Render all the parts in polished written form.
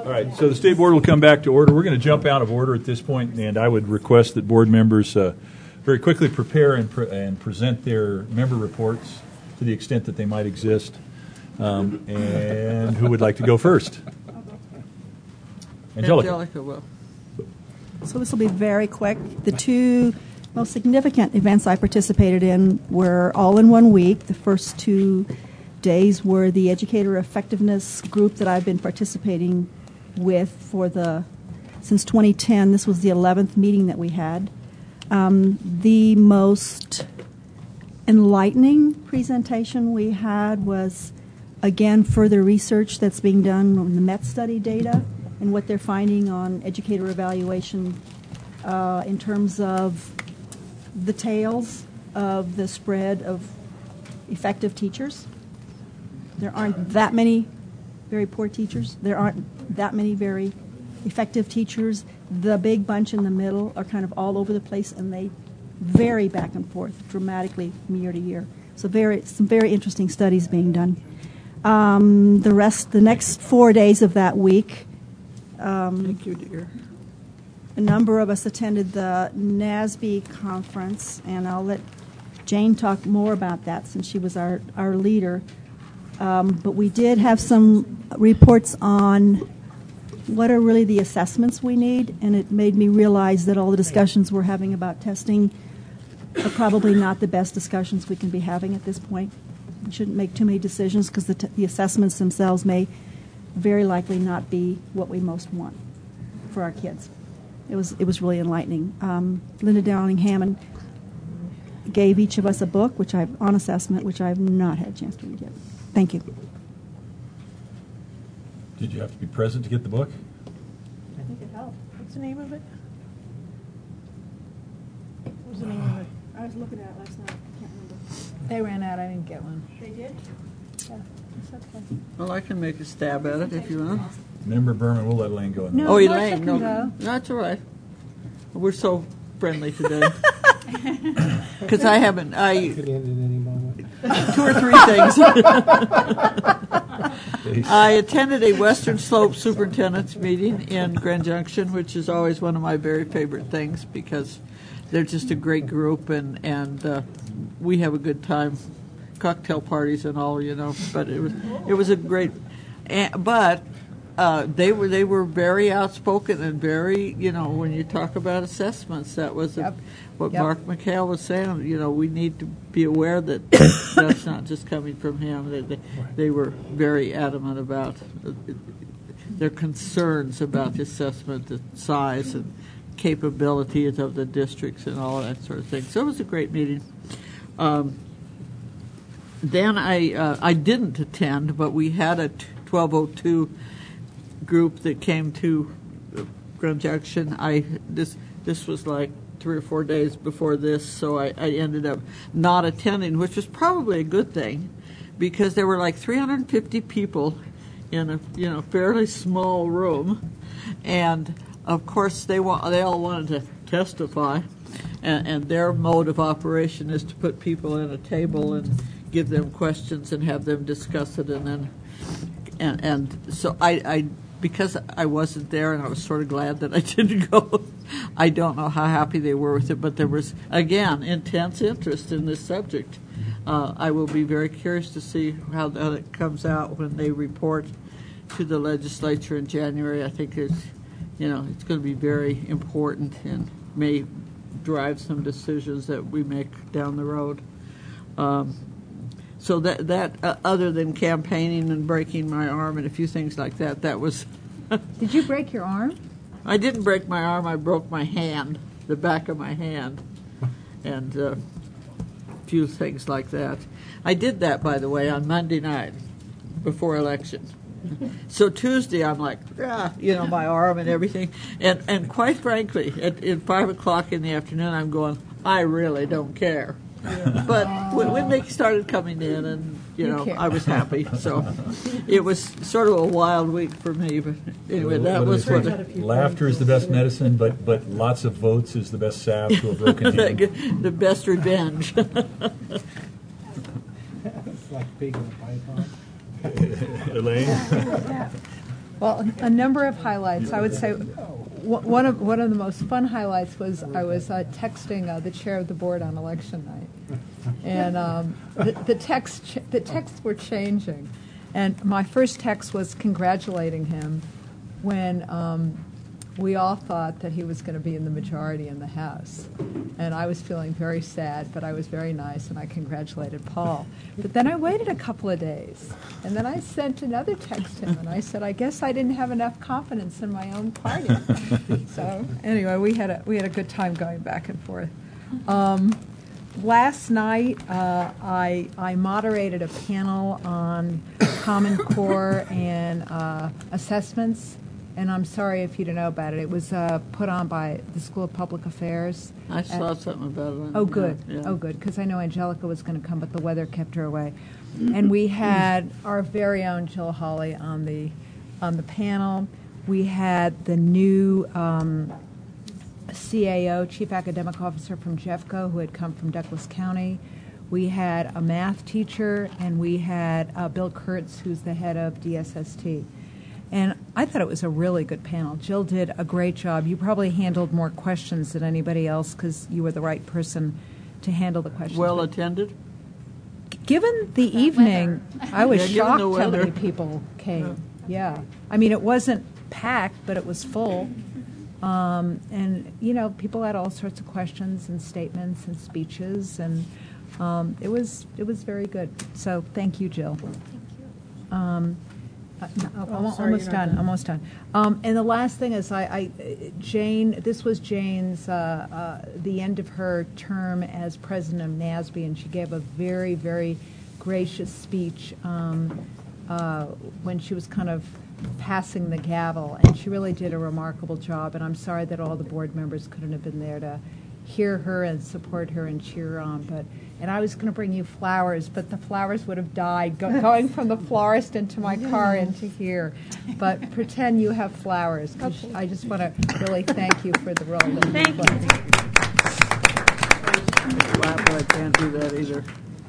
All right, so the State Board will come back to order. We're going to jump out of order at this point, and I would request that board members very quickly prepare and present their member reports to the extent that they might exist. And who would like to go first? Angelica will. So this will be very quick. The two most significant events I participated in were all in 1 week. The first 2 days were the educator effectiveness group that I've been participating with since 2010. This was the 11th meeting that we had. The most enlightening presentation we had was, again, further research that's being done on the MET study data and what they're finding on educator evaluation in terms of the tails of the spread of effective teachers. There aren't that many very poor teachers. There aren't that many very effective teachers. The big bunch in the middle are kind of all over the place, and they vary back and forth dramatically from year to year. So some very interesting studies being done. The next 4 days of that week, Thank you, dear. a number of us attended the NASB conference, and I'll let Jane talk more about that since she was our leader. But we did have some reports on what are really the assessments we need, and it made me realize that all the discussions we're having about testing are probably not the best discussions we can be having at this point. We shouldn't make too many decisions because the assessments themselves may very likely not be what we most want for our kids. It was really enlightening. Linda Downing Hammond gave each of us a book on assessment, which I've not had a chance to read yet. Thank you. Did you have to be present to get the book? I think it helped. What's the name of it? What was the name of it? I was looking at it last night. I can't remember. They ran out. I didn't get one. They did? Yeah. It's okay. Well, I can make a stab at it if you want. Member Berman, we'll let Elaine go. No. Oh, Marcia Elaine, can no, go. that's all right. We're so friendly today. Because I Could end at any moment. 2 or 3 things. I attended a Western Slope Superintendent's meeting in Grand Junction, which is always one of my very favorite things because they're just a great group and we have a good time, cocktail parties and all, But it was a great, but they were very outspoken and very, when you talk about assessments, that was what Mark McHale was saying. We need to be aware that that's not just coming from him. They were very adamant about their concerns about the assessment, the size and capabilities of the districts and all that sort of thing. So it was a great meeting. Then I didn't attend, but we had a 1202 group that came to Grand Junction. This was like 3 or 4 days before this, so I ended up not attending, which was probably a good thing because there were like 350 people in a fairly small room, and of course they all wanted to testify, and their mode of operation is to put people at a table and give them questions and have them discuss it, and so I because I wasn't there and I was sort of glad that I didn't go. I don't know how happy they were with it, but there was, again, intense interest in this subject. I will be very curious to see how it comes out when they report to the legislature in January. I think it's going to be very important and may drive some decisions that we make down the road. So that other than campaigning and breaking my arm and a few things like that, that was... Did you break your arm? I didn't break my arm. I broke my hand, the back of my hand, and a few things like that. I did that, by the way, on Monday night before election. So Tuesday, I'm like, my arm and everything. And quite frankly, at 5 o'clock in the afternoon, I'm going, I really don't care. But when they started coming in, and I was happy. So it was sort of a wild week for me. But anyway, that was what. Laughter is the best medicine, but lots of votes is the best salve to a broken hand. The best revenge. It's like pig in a python. Elaine? Well, a number of highlights. I would say one of the most fun highlights was I was texting the chair of the board on election night, and the texts were changing, and my first text was congratulating him when we all thought that he was going to be in the majority in the House, and I was feeling very sad, but I was very nice, and I congratulated Paul. But then I waited a couple of days, and then I sent another text to him, and I said, I guess I didn't have enough confidence in my own party. So anyway, we had a good time going back and forth. Last night, I moderated a panel on Common Core and assessments. And I'm sorry if you don't know about it. It was put on by the School of Public Affairs. I saw something about it. Oh, good. Yeah. Oh, good. Because I know Angelica was going to come, but the weather kept her away. And we had our very own Jill Hawley on the panel. We had the new CAO, Chief Academic Officer from Jeffco, who had come from Douglas County. We had a math teacher, and we had Bill Kurtz, who's the head of DSST. And I thought it was a really good panel. Jill did a great job. You probably handled more questions than anybody else because you were the right person to handle the questions. Well attended? Given the evening, I was Yeah, given the shocked how many weather. people came. Yeah. I mean, it wasn't packed, but it was full. And, you know, people had all sorts of questions and statements and speeches, and it was very good. So thank you, Jill. Thank you. Almost done. And the last thing is, Jane. This was Jane's the end of her term as president of NASB, and she gave a very, very gracious speech when she was kind of passing the gavel, and she really did a remarkable job. And I'm sorry that all the board members couldn't have been there to hear her and support her and cheer her on. And I was going to bring you flowers, but the flowers would have died going from the florist into my car into here. But pretend you have flowers, because I just want to really thank you for the role that you Thank played. Wow, but I can't do that either.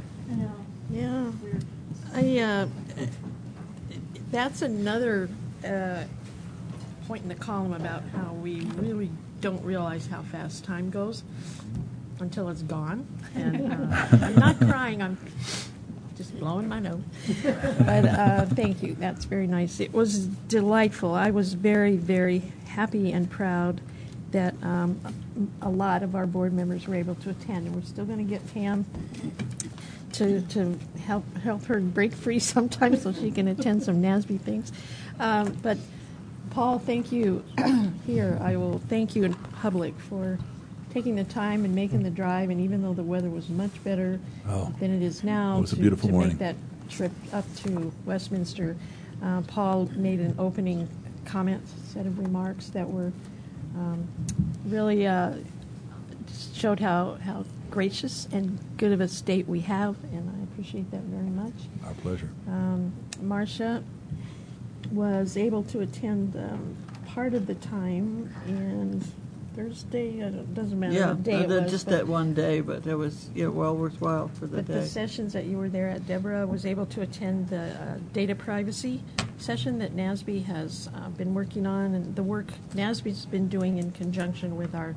Yeah. That's another point in the column about how we really don't realize how fast time goes until it's gone. And I'm not crying, I'm just blowing my nose. But thank you, that's very nice. It was delightful. I was very, very happy and proud that a lot of our board members were able to attend. And we're still going to get Pam to help her break free sometime so she can attend some NASB things. But Paul, thank you. Here, I will thank you in public for taking the time and making the drive. And even though the weather was much better than it is now, it was a beautiful morning. Make that trip up to Westminster, Paul made an opening comment, set of remarks that were really showed how gracious and good of a state we have, and I appreciate that very much. Our pleasure. Marcia was able to attend part of the time, and Thursday, it doesn't matter Yeah, what day it was. just but- that one day, but it was well worthwhile for the But day. the sessions that you were there at, Deborah was able to attend the data privacy session that NASB has been working on, and the work NASB's been doing in conjunction with our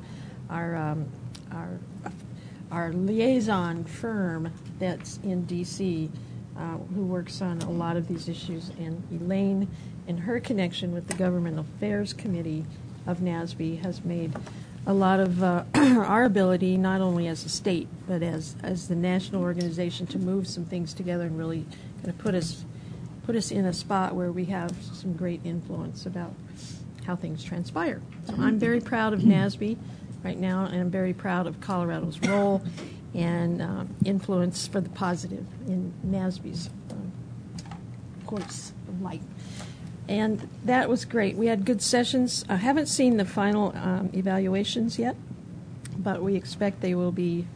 liaison firm that's in D.C., who works on a lot of these issues. And Elaine, in her connection with the Government Affairs Committee of NASB, has made a lot of our ability, not only as a state, but as the national organization, to move some things together and really kind of put us in a spot where we have some great influence about how things transpire. So I'm very proud of NASB right now, and I'm very proud of Colorado's role and influence for the positive in NASB's course of life. And that was great. We had good sessions. I haven't seen the final evaluations yet, but we expect they will be,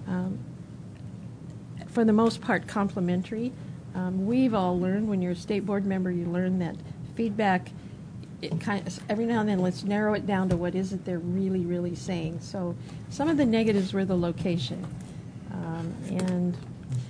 for the most part, complimentary. We've all learned, when you're a state board member, you learn that feedback, it kind of, every now and then, let's narrow it down to what is it they're really, really saying. So some of the negatives were the location. And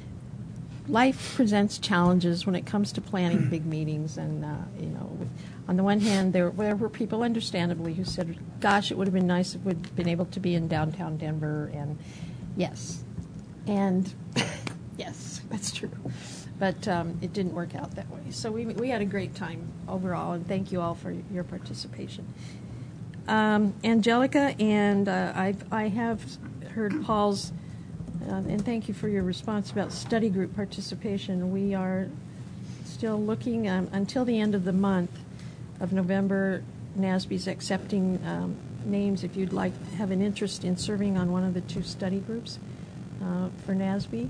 life presents challenges when it comes to planning big meetings, and on the one hand, there were people, understandably, who said, gosh, it would have been nice if we'd been able to be in downtown Denver, and yes. And yes, that's true. But it didn't work out that way. So we had a great time overall, and thank you all for your participation. Angelica, and I have heard Paul's, and thank you for your response about study group participation. We are still looking until the end of the month of November. NASB's accepting names if you'd like have an interest in serving on one of the 2 study groups for NASB.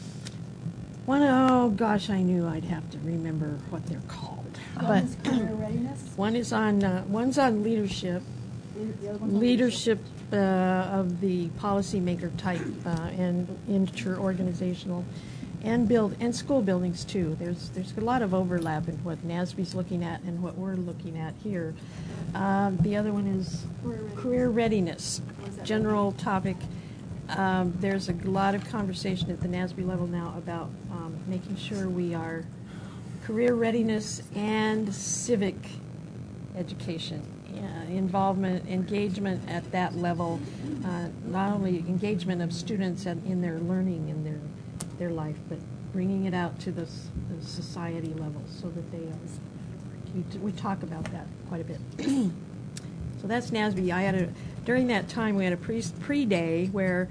Oh gosh, I knew I'd have to remember what they're called. One is career readiness. One's on leadership. The other one's on Leadership of the policymaker type and interorganizational, and school buildings too. There's a lot of overlap in what NASB's looking at and what we're looking at here. The other one is career readiness, general topic. There's a lot of conversation at the NASB level now about making sure we are career readiness and civic education. Involvement, engagement at that level, not only engagement of students in their learning in their life, but bringing it out to the society level so that we talk about that quite a bit. So that's NASB. During that time we had a pre-day where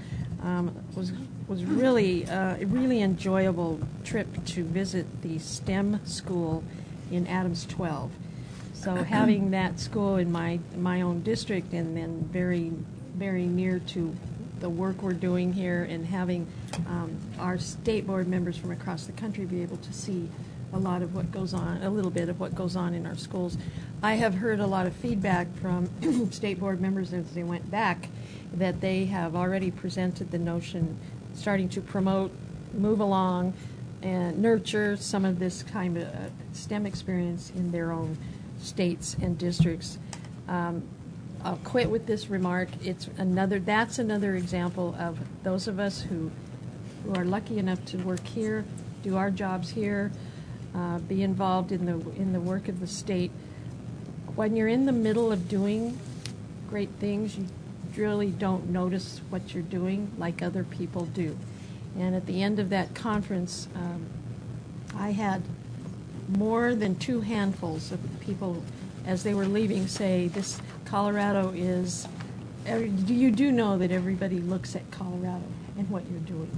was really a really enjoyable trip to visit the STEM school in Adams 12. So having that school in my own district, and then very, very near to the work we're doing here, and having our state board members from across the country be able to see a little bit of what goes on in our schools. I have heard a lot of feedback from state board members as they went back that they have already presented the notion, starting to promote, move along, and nurture some of this kind of STEM experience in their own states and districts. I'll quit with this remark. That's another example of those of us who are lucky enough to work here, do our jobs here, be involved in the work of the state. When you're in the middle of doing great things, you really don't notice what you're doing like other people do. And at the end of that conference, I had more than 2 handfuls of people, as they were leaving, say, "This Colorado is." You do know that everybody looks at Colorado and what you're doing.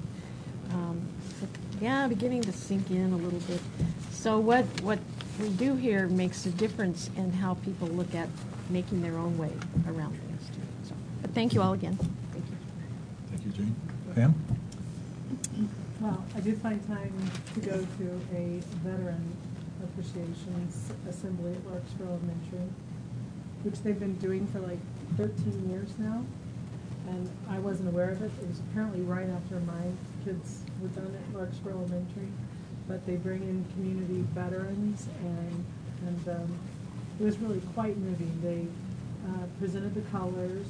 Beginning to sink in a little bit. So what we do here makes a difference in how people look at making their own way around things too. So, but thank you all again. Thank you. Thank you, Jane. Pam? Well, I did find time to go to a veteran appreciation assembly at Larkspur Elementary, which they've been doing for like 13 years now, and I wasn't aware of it. It was apparently right after my kids were done at Larkspur Elementary, but they bring in community veterans, and it was really quite moving. They presented the colors.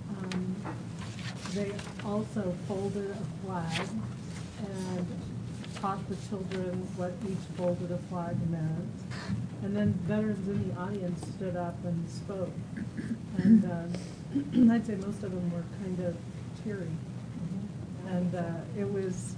They also folded a flag and taught the children what each folded a flag meant. And then veterans in the audience stood up and spoke. And I'd say most of them were kind of teary. And it was,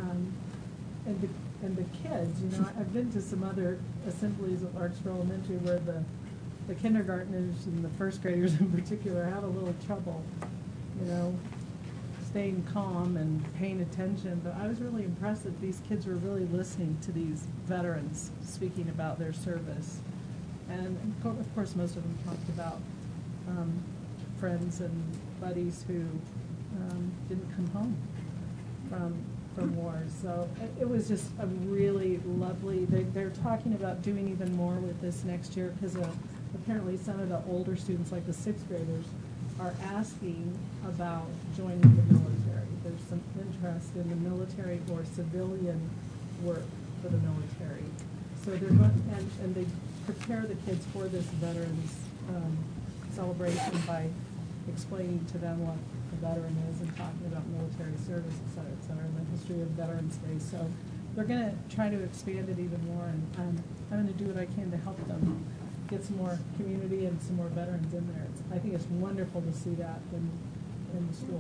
and the kids, you know, I've been to some other assemblies at Larkspur Elementary where the kindergartners and the first graders in particular have a little trouble, you know, staying calm and paying attention. But I was really impressed that these kids were really listening to these veterans speaking about their service. And of course, most of them talked about friends and buddies who didn't come home from wars. So it was just a really lovely, they're talking about doing even more with this next year, because apparently some of the older students, like the 6th graders, are asking about joining the military. There's some interest in the military or civilian work for the military. So they're going, and they prepare the kids for this veterans celebration by explaining to them what a veteran is and talking about military service, et cetera, and the history of Veterans Day. So they're going to try to expand it even more, and I'm going to do what I can to help them get some more community and some more veterans in there. I think it's wonderful to see that in the schools.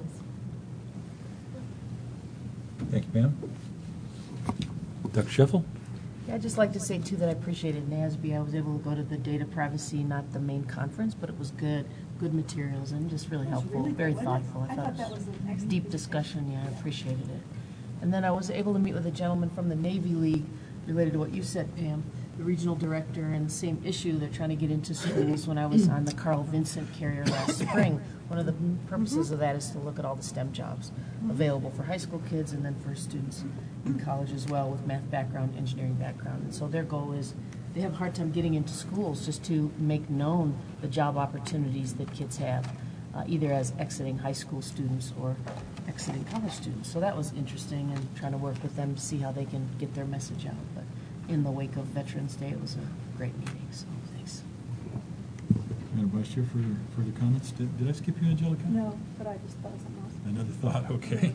Thank you, ma'am. Dr. Sheffel? Yeah, I'd just like to say, too, that I appreciated NASB. I was able to go to the data privacy, not the main conference, but it was good materials and just really helpful, very thoughtful. I thought it was deep discussion. Yeah, I appreciated it. And then I was able to meet with a gentleman from the Navy League related to what you said, Pam, the regional director, and the same issue. They're trying to get into schools. When I was on the Carl Vincent carrier last spring, one of the purposes of that is to look at all the STEM jobs available for high school kids and then for students in college as well with math background, engineering background. And so their goal is they have a hard time getting into schools just to make known the job opportunities that kids have, either as exiting high school students or exiting college students. So that was interesting, and trying to work with them to see how they can get their message out. But in the wake of Veterans Day, it was a great meeting, so thanks. Madam Vice Chair, further comments? Did I skip you, Angelica? No, but I just thought of something else. Another thought, okay.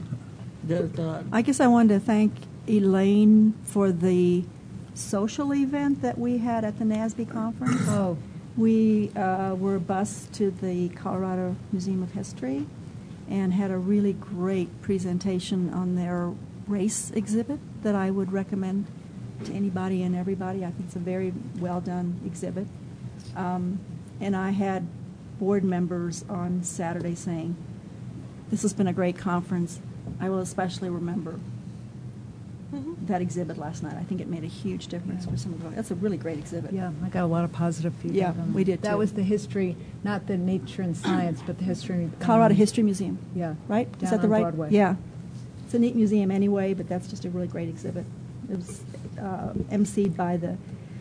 I guess I wanted to thank Elaine for the social event that we had at the NASB conference. Oh, We were bused to the Colorado Museum of History and had a really great presentation on their race exhibit that I would recommend to anybody and everybody. I think it's a very well done exhibit. And I had board members on Saturday saying, "This has been a great conference. I will especially remember that exhibit last night. I think it made a huge difference for some of them. That's a really great exhibit." yeah, I got a lot of positive feedback. Yeah, on we did That too. was the history, not the nature and science, but the history. Colorado History Museum, Yeah. right? Is Down that the on right? Broadway. Yeah. It's a neat museum anyway, but that's just a really great exhibit. It was emceed by the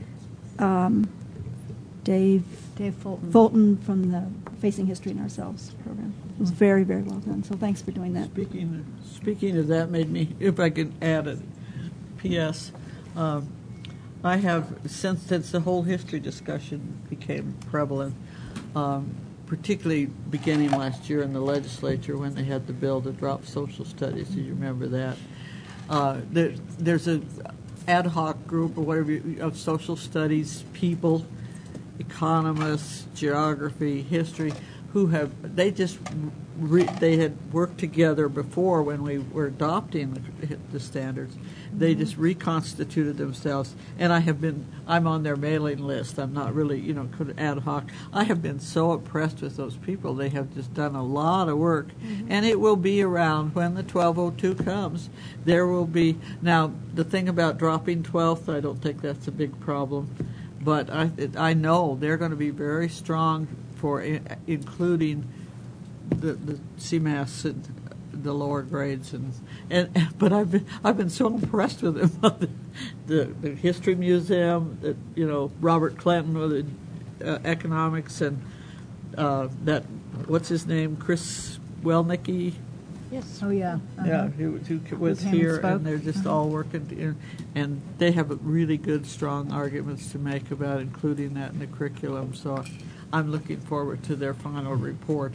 Dave Fulton from the Facing History and Ourselves program. It was very, very well done. So thanks for doing that. Speaking of that, made me, if I could add a P.S., I have, since the whole history discussion became prevalent, particularly beginning last year in the legislature when they had the bill to drop social studies. Do you remember that? There's a ad hoc group or whatever of social studies people, economists, geography, history, who have they had worked together before when we were adopting the standards. They just reconstituted themselves, and I'm on their mailing list. I'm not really, ad hoc. I have been so impressed with those people. They have just done a lot of work, and it will be around when the 1202 comes. There will be, now the thing about dropping 12th, I don't think that's a big problem, but I know they're going to be very strong for including the CMAS and the lower grades, but I've been so impressed with them. the History Museum, Robert Clinton with economics, and that what's his name, Chris Welnicki. Yes. Oh, yeah. Uh-huh. Who was came and here, spoke. and they're just all working, and they have really good, strong arguments to make about including that in the curriculum. So I'm looking forward to their final report.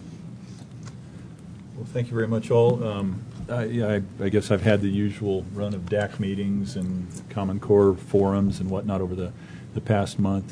Well, thank you very much, all. I guess I've had the usual run of DAC meetings and Common Core forums and whatnot over the past month.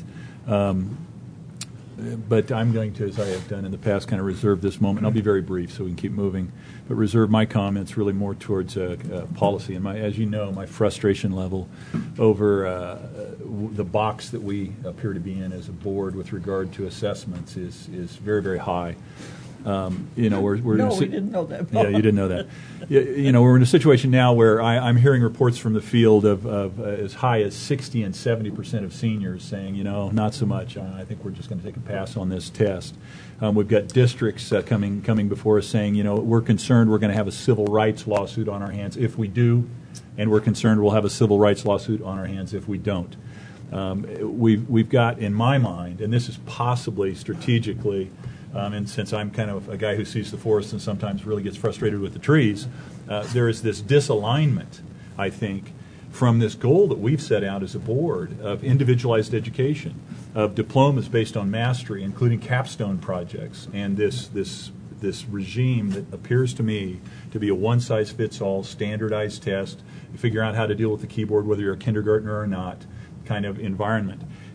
But I'm going to, as I have done in the past, kind of reserve this moment. I'll be very brief so we can keep moving, but reserve my comments really more towards policy. And as you know, my frustration level over the box that we appear to be in as a board with regard to assessments is very, very high. We're No, we didn't know that. Yeah, you didn't know that. We're in a situation now where I'm hearing reports from the field of as high as 60 and 70% of seniors saying, not so much. I think we're just going to take a pass on this test. We've got districts coming before us saying, we're concerned we're going to have a civil rights lawsuit on our hands if we do, and we're concerned we'll have a civil rights lawsuit on our hands if we don't. We've got, in my mind, and this is possibly strategically, and since I'm kind of a guy who sees the forest and sometimes really gets frustrated with the trees, there is this disalignment, I think, from this goal that we've set out as a board of individualized education, of diplomas based on mastery, including capstone projects, and this regime that appears to me to be a one-size-fits-all standardized test, you figure out how to deal with the keyboard whether you're a kindergartner or not, kind of environment.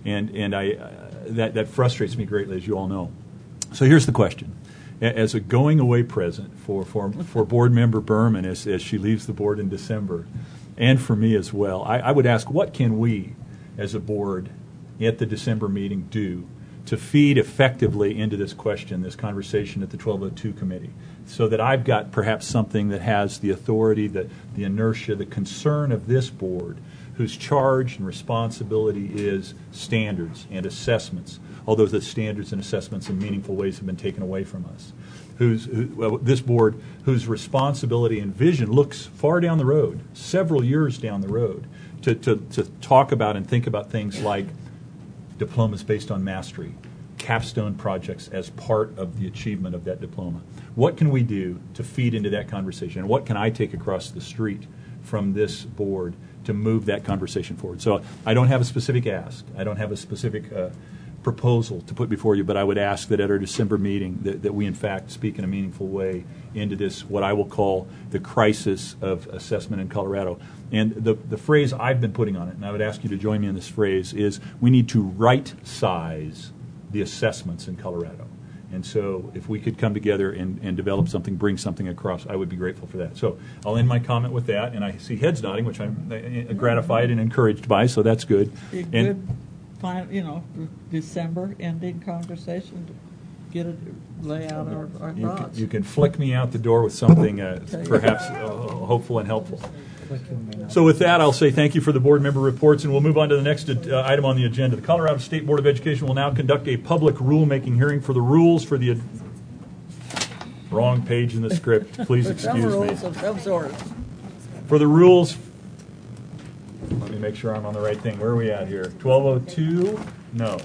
And that frustrates me greatly, as you all know. So here's the question. As a going-away present for Board Member Berman as she leaves the board in December, and for me as well, I would ask, what can we as a board at the December meeting do to feed effectively into this question, this conversation at the 1202 committee, so that I've got perhaps something that has the authority, the inertia, the concern of this board, whose charge and responsibility is standards and assessments, although the standards and assessments in meaningful ways have been taken away from us. This board, whose responsibility and vision looks far down the road, several years down the road, to talk about and think about things like diplomas based on mastery, capstone projects as part of the achievement of that diploma. What can we do to feed into that conversation? And what can I take across the street from this board to move that conversation forward? So I don't have a specific ask. I don't have a specific proposal to put before you, but I would ask that at our December meeting that we in fact speak in a meaningful way into this, what I will call the crisis of assessment in Colorado. And the phrase I've been putting on it, and I would ask you to join me in this phrase, is we need to right-size the assessments in Colorado. And so if we could come together and develop something, bring something across, I would be grateful for that. So I'll end my comment with that, and I see heads nodding, which I'm gratified and encouraged by, so that's good. December ending conversation to lay out our thoughts. You can flick me out the door with something perhaps hopeful and helpful. So with that, I'll say thank you for the board member reports, and we'll move on to the next item on the agenda. The Colorado State Board of Education will now conduct a public rulemaking hearing for the rules for the... Wrong page in the script. Please excuse me. For the rules... Let me make sure I'm on the right thing. Where are we at here? 1202? No.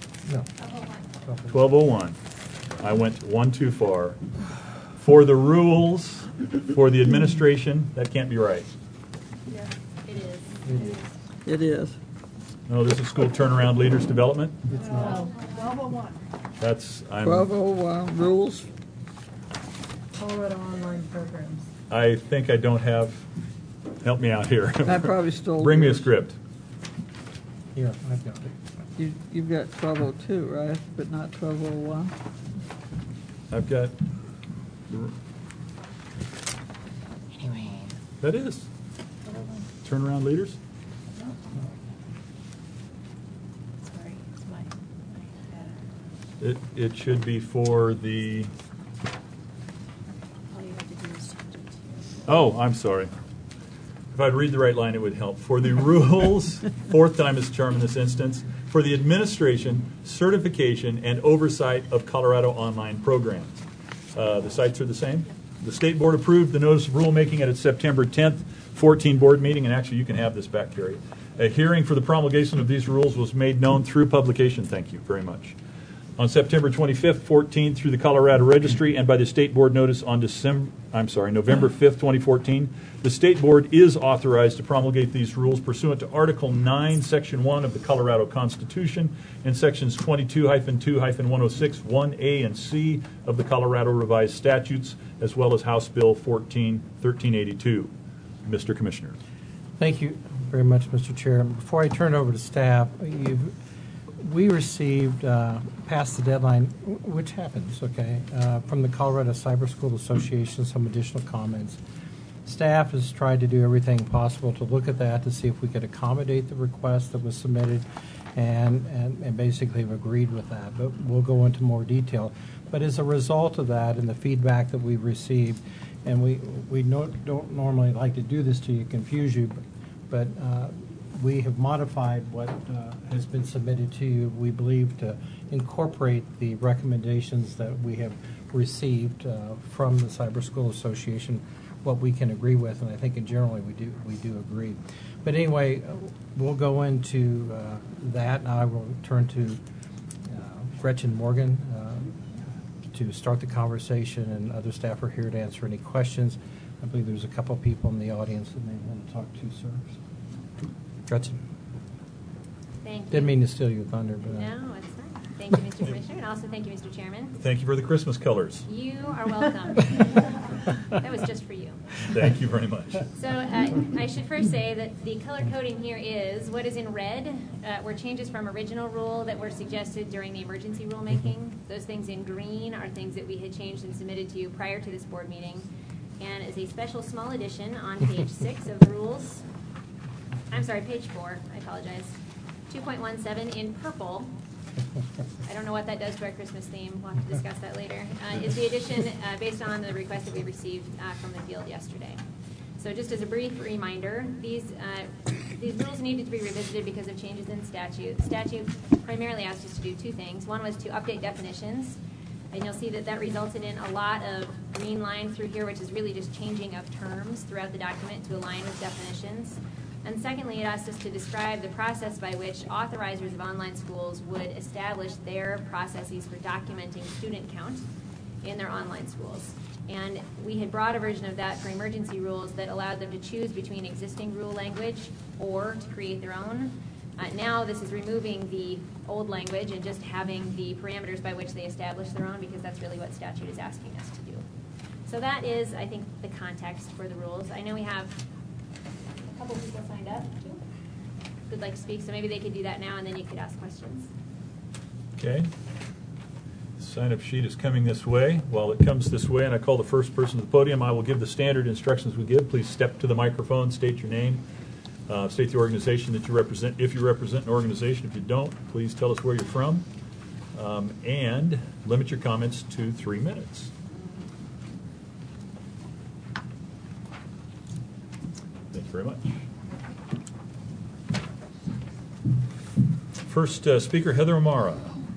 1201. I went one too far. For the rules, for the administration, that can't be right. Yeah, it is. It is. No, this is school turnaround leaders development. It's not. 1201. That's 1201 rules. Colorado online programs. I think I don't have. Help me out here. I probably stole. Bring me a yours. script. Here, I've got it. You've got 1202, right? But not 1201. I've got. That is. Turnaround leaders? Sorry, it's my It should be for the. all you have to do is change it to. Oh, I'm sorry. If I'd read the right line, it would help. For the rules, fourth time is charm in this instance, for the administration, certification, and oversight of Colorado online programs. The sites are the same. The State Board approved the notice of rulemaking at its September 10th, 14 board meeting, and actually you can have this back, Carrie. A hearing for the promulgation of these rules was made known through publication. Thank you very much. On September 25th, 14, through the Colorado Registry and by the State Board notice on November 5th, 2014, the State Board is authorized to promulgate these rules pursuant to Article 9, Section 1 of the Colorado Constitution and Sections 22-2-106, 1A and C of the Colorado Revised Statutes, as well as House Bill 1382. Mr. Commissioner. Thank you very much, Mr. Chair. Before I turn it over to staff, we received, past the deadline, which happens, okay, from the Colorado Cyber School Association, some additional comments. Staff has tried to do everything possible to look at that to see if we could accommodate the request that was submitted and basically have agreed with that. But we'll go into more detail. But as a result of that and the feedback that we've received, and we don't normally like to do this to confuse you, but we have modified what has been submitted to you, we believe, to incorporate the recommendations that we have received from the Cyber School Association, what we can agree with, and I think in generally we do agree. But anyway, we'll go into that. Now I will turn to Gretchen Morgan to start the conversation, and other staff are here to answer any questions. I believe there's a couple of people in the audience that may want to talk to, sir. Gretchen. Thank you. Didn't mean to steal your thunder, but No, it's not. Thank you, Mr. Commissioner, and also thank you, Mr. Chairman. Thank you for the Christmas colors. You are welcome. That was just for you. Thank you very much. So I should first say that the color coding here is what is in red were changes from original rule that were suggested during the emergency rulemaking. Those things in green are things that we had changed and submitted to you prior to this board meeting. And as a special small addition on page 6 of the rules, I'm sorry, page 4, I apologize, 2.17 in purple, I don't know what that does to our Christmas theme. We'll have to discuss that later. Is the addition based on the request that we received from the field yesterday. So just as a brief reminder, these rules needed to be revisited because of changes in statute. The statute primarily asked us to do two things. One was to update definitions, and you'll see that that resulted in a lot of green line through here, which is really just changing of terms throughout the document to align with definitions. And secondly, it asked us to describe the process by which authorizers of online schools would establish their processes for documenting student count in their online schools. And we had brought a version of that for emergency rules that allowed them to choose between existing rule language or to create their own. Now this is removing the old language and just having the parameters by which they establish their own, because that's really what statute is asking us to do. So that is, I think, the context for the rules. I know we have a couple people signed up too who'd like to speak, so maybe they could do that now and then you could ask questions. Okay. The sign-up sheet is coming this way. While it comes this way and I call the first person to the podium, I will give the standard instructions we give. Please step to the microphone, state your name, state the organization that you represent. If you represent an organization, if you don't, please tell us where you're from, and limit your comments to 3 minutes. Thank you very much. First speaker, Heather O'Mara.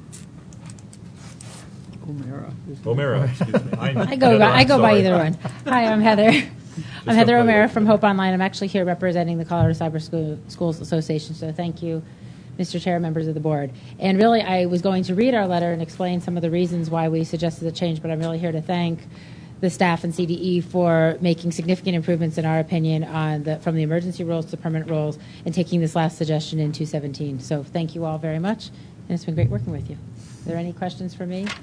O'Mara, excuse me. I go by either one. Hi, I'm Heather. I'm Heather O'Mara from Hope Online. I'm actually here representing the Colorado Cyber Schools Association, so thank you, Mr. Chair, members of the board. And really, I was going to read our letter and explain some of the reasons why we suggested the change, but I'm really here to thank the staff and CDE for making significant improvements, in our opinion, on from the emergency rules to permanent rules and taking this last suggestion in 217. So thank you all very much, and it's been great working with you. Are there any questions for me?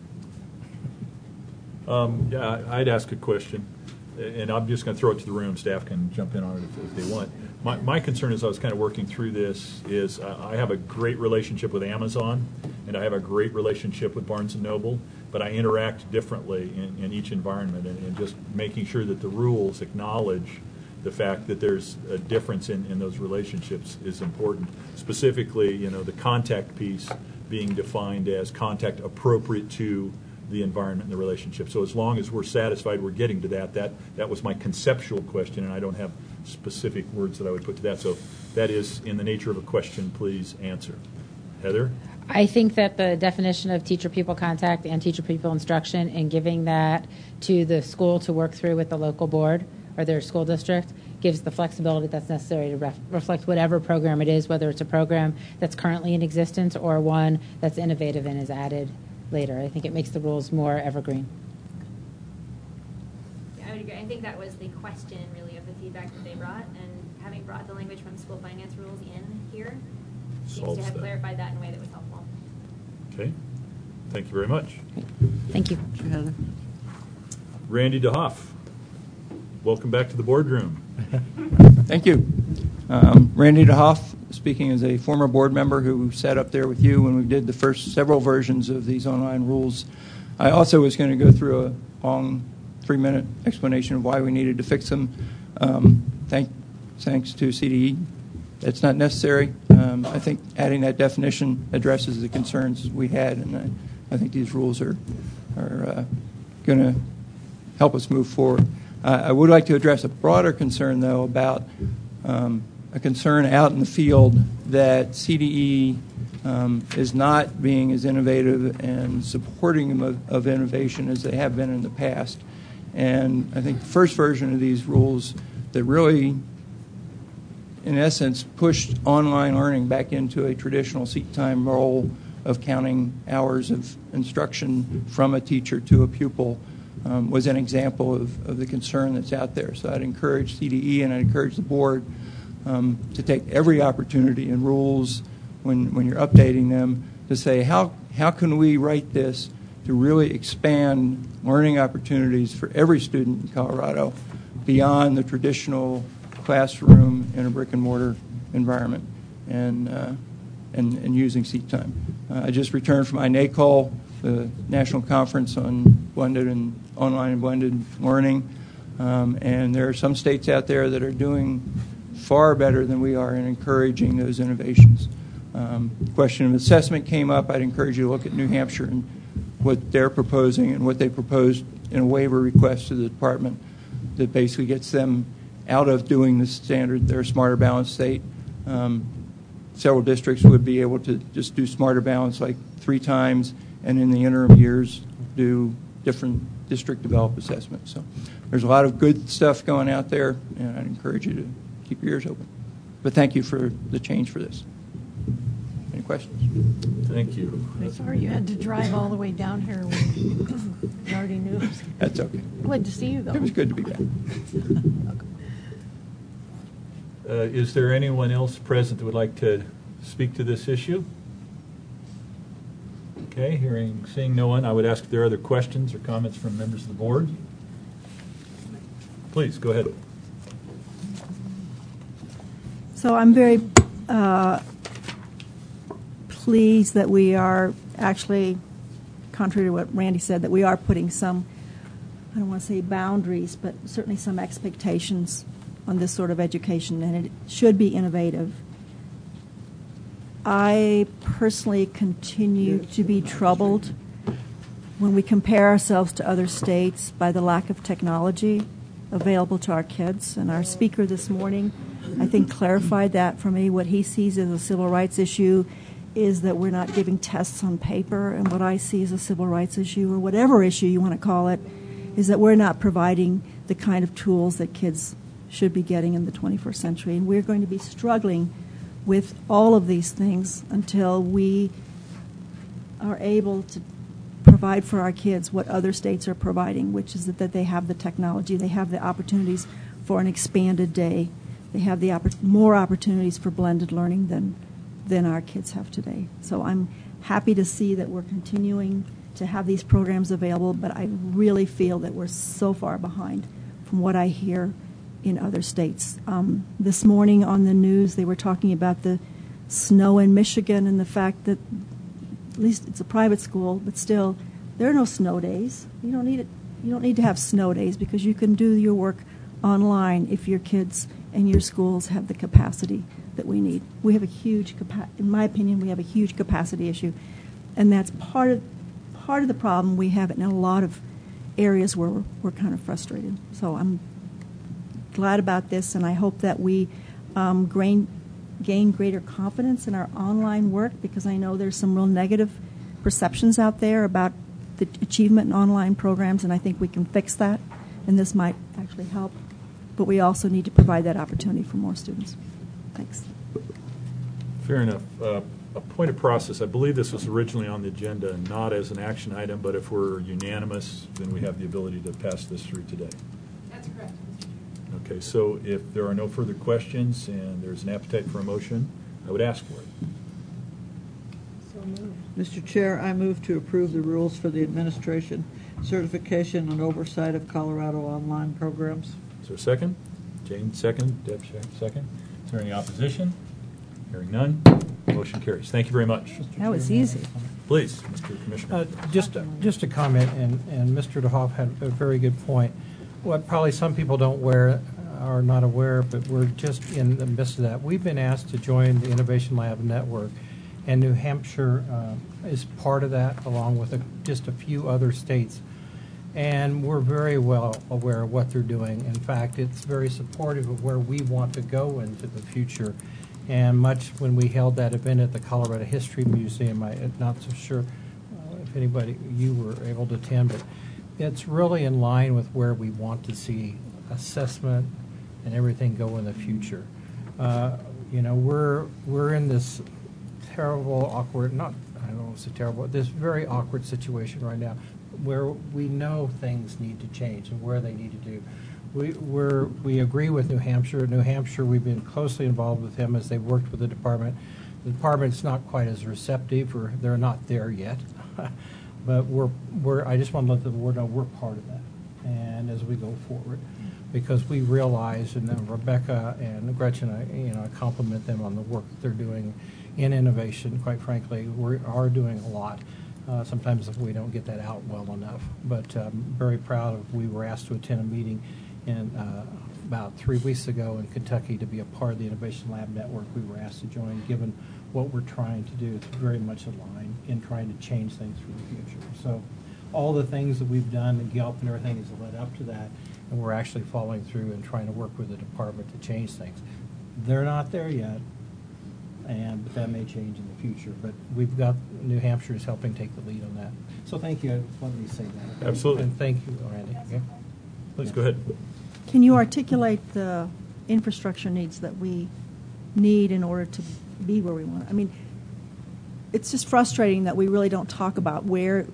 Yeah, I'd ask a question, and I'm just going to throw it to the room. Staff can jump in on it if they want. My concern as I was kind of working through this is I have a great relationship with Amazon, and I have a great relationship with Barnes & Noble, but I interact differently in each environment, and just making sure that the rules acknowledge the fact that there's a difference in those relationships is important. Specifically, the contact piece being defined as contact appropriate to the environment and the relationship. So as long as we're satisfied we're getting to that was my conceptual question, and I don't have specific words that I would put to that. So that is in the nature of a question. Please answer. Heather? I think that the definition of teacher-pupil contact and teacher-pupil instruction and giving that to the school to work through with the local board or their school district gives the flexibility that's necessary to reflect whatever program it is, whether it's a program that's currently in existence or one that's innovative and is added later. I think it makes the rules more evergreen. Yeah, I would agree. I think that was the question, really, of the feedback that they brought, and having brought the language from school finance rules in here seems to have clarified that in a way that was helpful. Okay. Thank you very much. Thank you. Heather. Randy DeHoff, welcome back to the boardroom. Thank you. Randy DeHoff, speaking as a former board member who sat up there with you when we did the first several versions of these online rules. I also was going to go through a long 3-minute explanation of why we needed to fix them. Thanks to CDE. It's not necessary. I think adding that definition addresses the concerns we had, and I think these rules are going to help us move forward. I would like to address a broader concern, though, about a concern out in the field that CDE is not being as innovative and supporting of innovation as they have been in the past. And I think the first version of these rules that really, in essence, pushed online learning back into a traditional seat time role of counting hours of instruction from a teacher to a pupil was an example of the concern that's out there. So I'd encourage CDE and I'd encourage the board to take every opportunity in rules when you're updating them to say how can we write this to really expand learning opportunities for every student in Colorado beyond the traditional classroom in a brick and mortar environment, and using seat time. I just returned from INACOL, the National Conference on Blended and Online and Blended Learning, and there are some states out there that are doing far better than we are in encouraging those innovations. The question of assessment came up. I'd encourage you to look at New Hampshire and what they're proposing and what they proposed in a waiver request to the department that basically gets them out of doing the standard. They're a smarter balance state. Several districts would be able to just do smarter balance like 3 times, and in the interim years do different district developed assessments. So there's a lot of good stuff going out there, and I'd encourage you to keep your ears open. But thank you for the change for this. Any questions? Thank you. I'm sorry you had to drive all the way down here when you already knew. That's okay. Glad to see you, though. It was good to be back. Is there anyone else present that would like to speak to this issue? Okay, seeing no one, I would ask if there are other questions or comments from members of the board. Please, go ahead. So I'm very pleased that we are actually, contrary to what Randy said, that we are putting some, I don't want to say boundaries, but certainly some expectations on this sort of education, and it should be innovative. I personally continue to be troubled when we compare ourselves to other states by the lack of technology available to our kids. And our speaker this morning, I think, clarified that for me. What he sees as a civil rights issue is that we're not giving tests on paper, and what I see as a civil rights issue, or whatever issue you want to call it, is that we're not providing the kind of tools that kids should be getting in the 21st century. And we're going to be struggling with all of these things until we are able to provide for our kids what other states are providing, which is that they have the technology, they have the opportunities for an expanded day, they have the more opportunities for blended learning than our kids have today. So I'm happy to see that we're continuing to have these programs available, but I really feel that we're so far behind from what I hear in other states. This morning on the news, they were talking about the snow in Michigan and the fact that, at least it's a private school, but still, there are no snow days. You don't need it. You don't need to have snow days because you can do your work online if your kids and your schools have the capacity that we need. We have a huge, in my opinion, we have a huge capacity issue, and that's part of the problem we have in a lot of areas where we're kind of frustrated. So I'm glad about this, and I hope that we gain greater confidence in our online work, because I know there's some real negative perceptions out there about the achievement in online programs, and I think we can fix that, and this might actually help. But we also need to provide that opportunity for more students. Thanks. Fair enough. A point of process. I believe this was originally on the agenda, not as an action item, but if we're unanimous, then we have the ability to pass this through today. That's correct. Okay, so if there are no further questions and there's an appetite for a motion, I would ask for it. So moved. Mr. Chair, I move to approve the rules for the administration, certification, and oversight of Colorado online programs. Is there a second? Jane, second. Deb, second. Is there any opposition? Hearing none, motion carries. Thank you very much. That was easy. Please, Mr. Commissioner. Just a comment, and Mr. DeHoff had a very good point. What probably some people don't are not aware, but we're just in the midst of that. We've been asked to join the Innovation Lab Network, and New Hampshire is part of that, along with just a few other states. And we're very well aware of what they're doing. In fact, it's very supportive of where we want to go into the future. And much when we held that event at the Colorado History Museum, I'm not so sure if anybody, you were able to attend, but it's really in line with where we want to see assessment and everything go in the future. We're in this terrible, awkward, I don't want to say terrible, this very awkward situation right now where we know things need to change and where they need to do. We agree with New Hampshire. New Hampshire, we've been closely involved with them as they've worked with the department The department's not quite as receptive, or they're not there yet. But I just want to let the board know we're part of that, and as we go forward, because we realize, and then Rebecca and Gretchen, I compliment them on the work that they're doing in innovation. Quite frankly, we are doing a lot. Sometimes we don't get that out well enough, but very proud of. We were asked to attend a meeting about 3 weeks ago in Kentucky to be a part of the Innovation Lab Network. We were asked to join, given what we're trying to do. It's very much aligned in trying to change things for the future. So all the things that we've done, and Gelp and everything has led up to that, and we're actually following through and trying to work with the department to change things. They're not there yet, but that may change in the future. But we've got New Hampshire is helping take the lead on that. So thank you. I wanted me to say that. Absolutely. And thank you, Randy. Okay. Please go ahead. Can you articulate the infrastructure needs that we need in order to be where we want? I mean, it's just frustrating that we really don't talk about where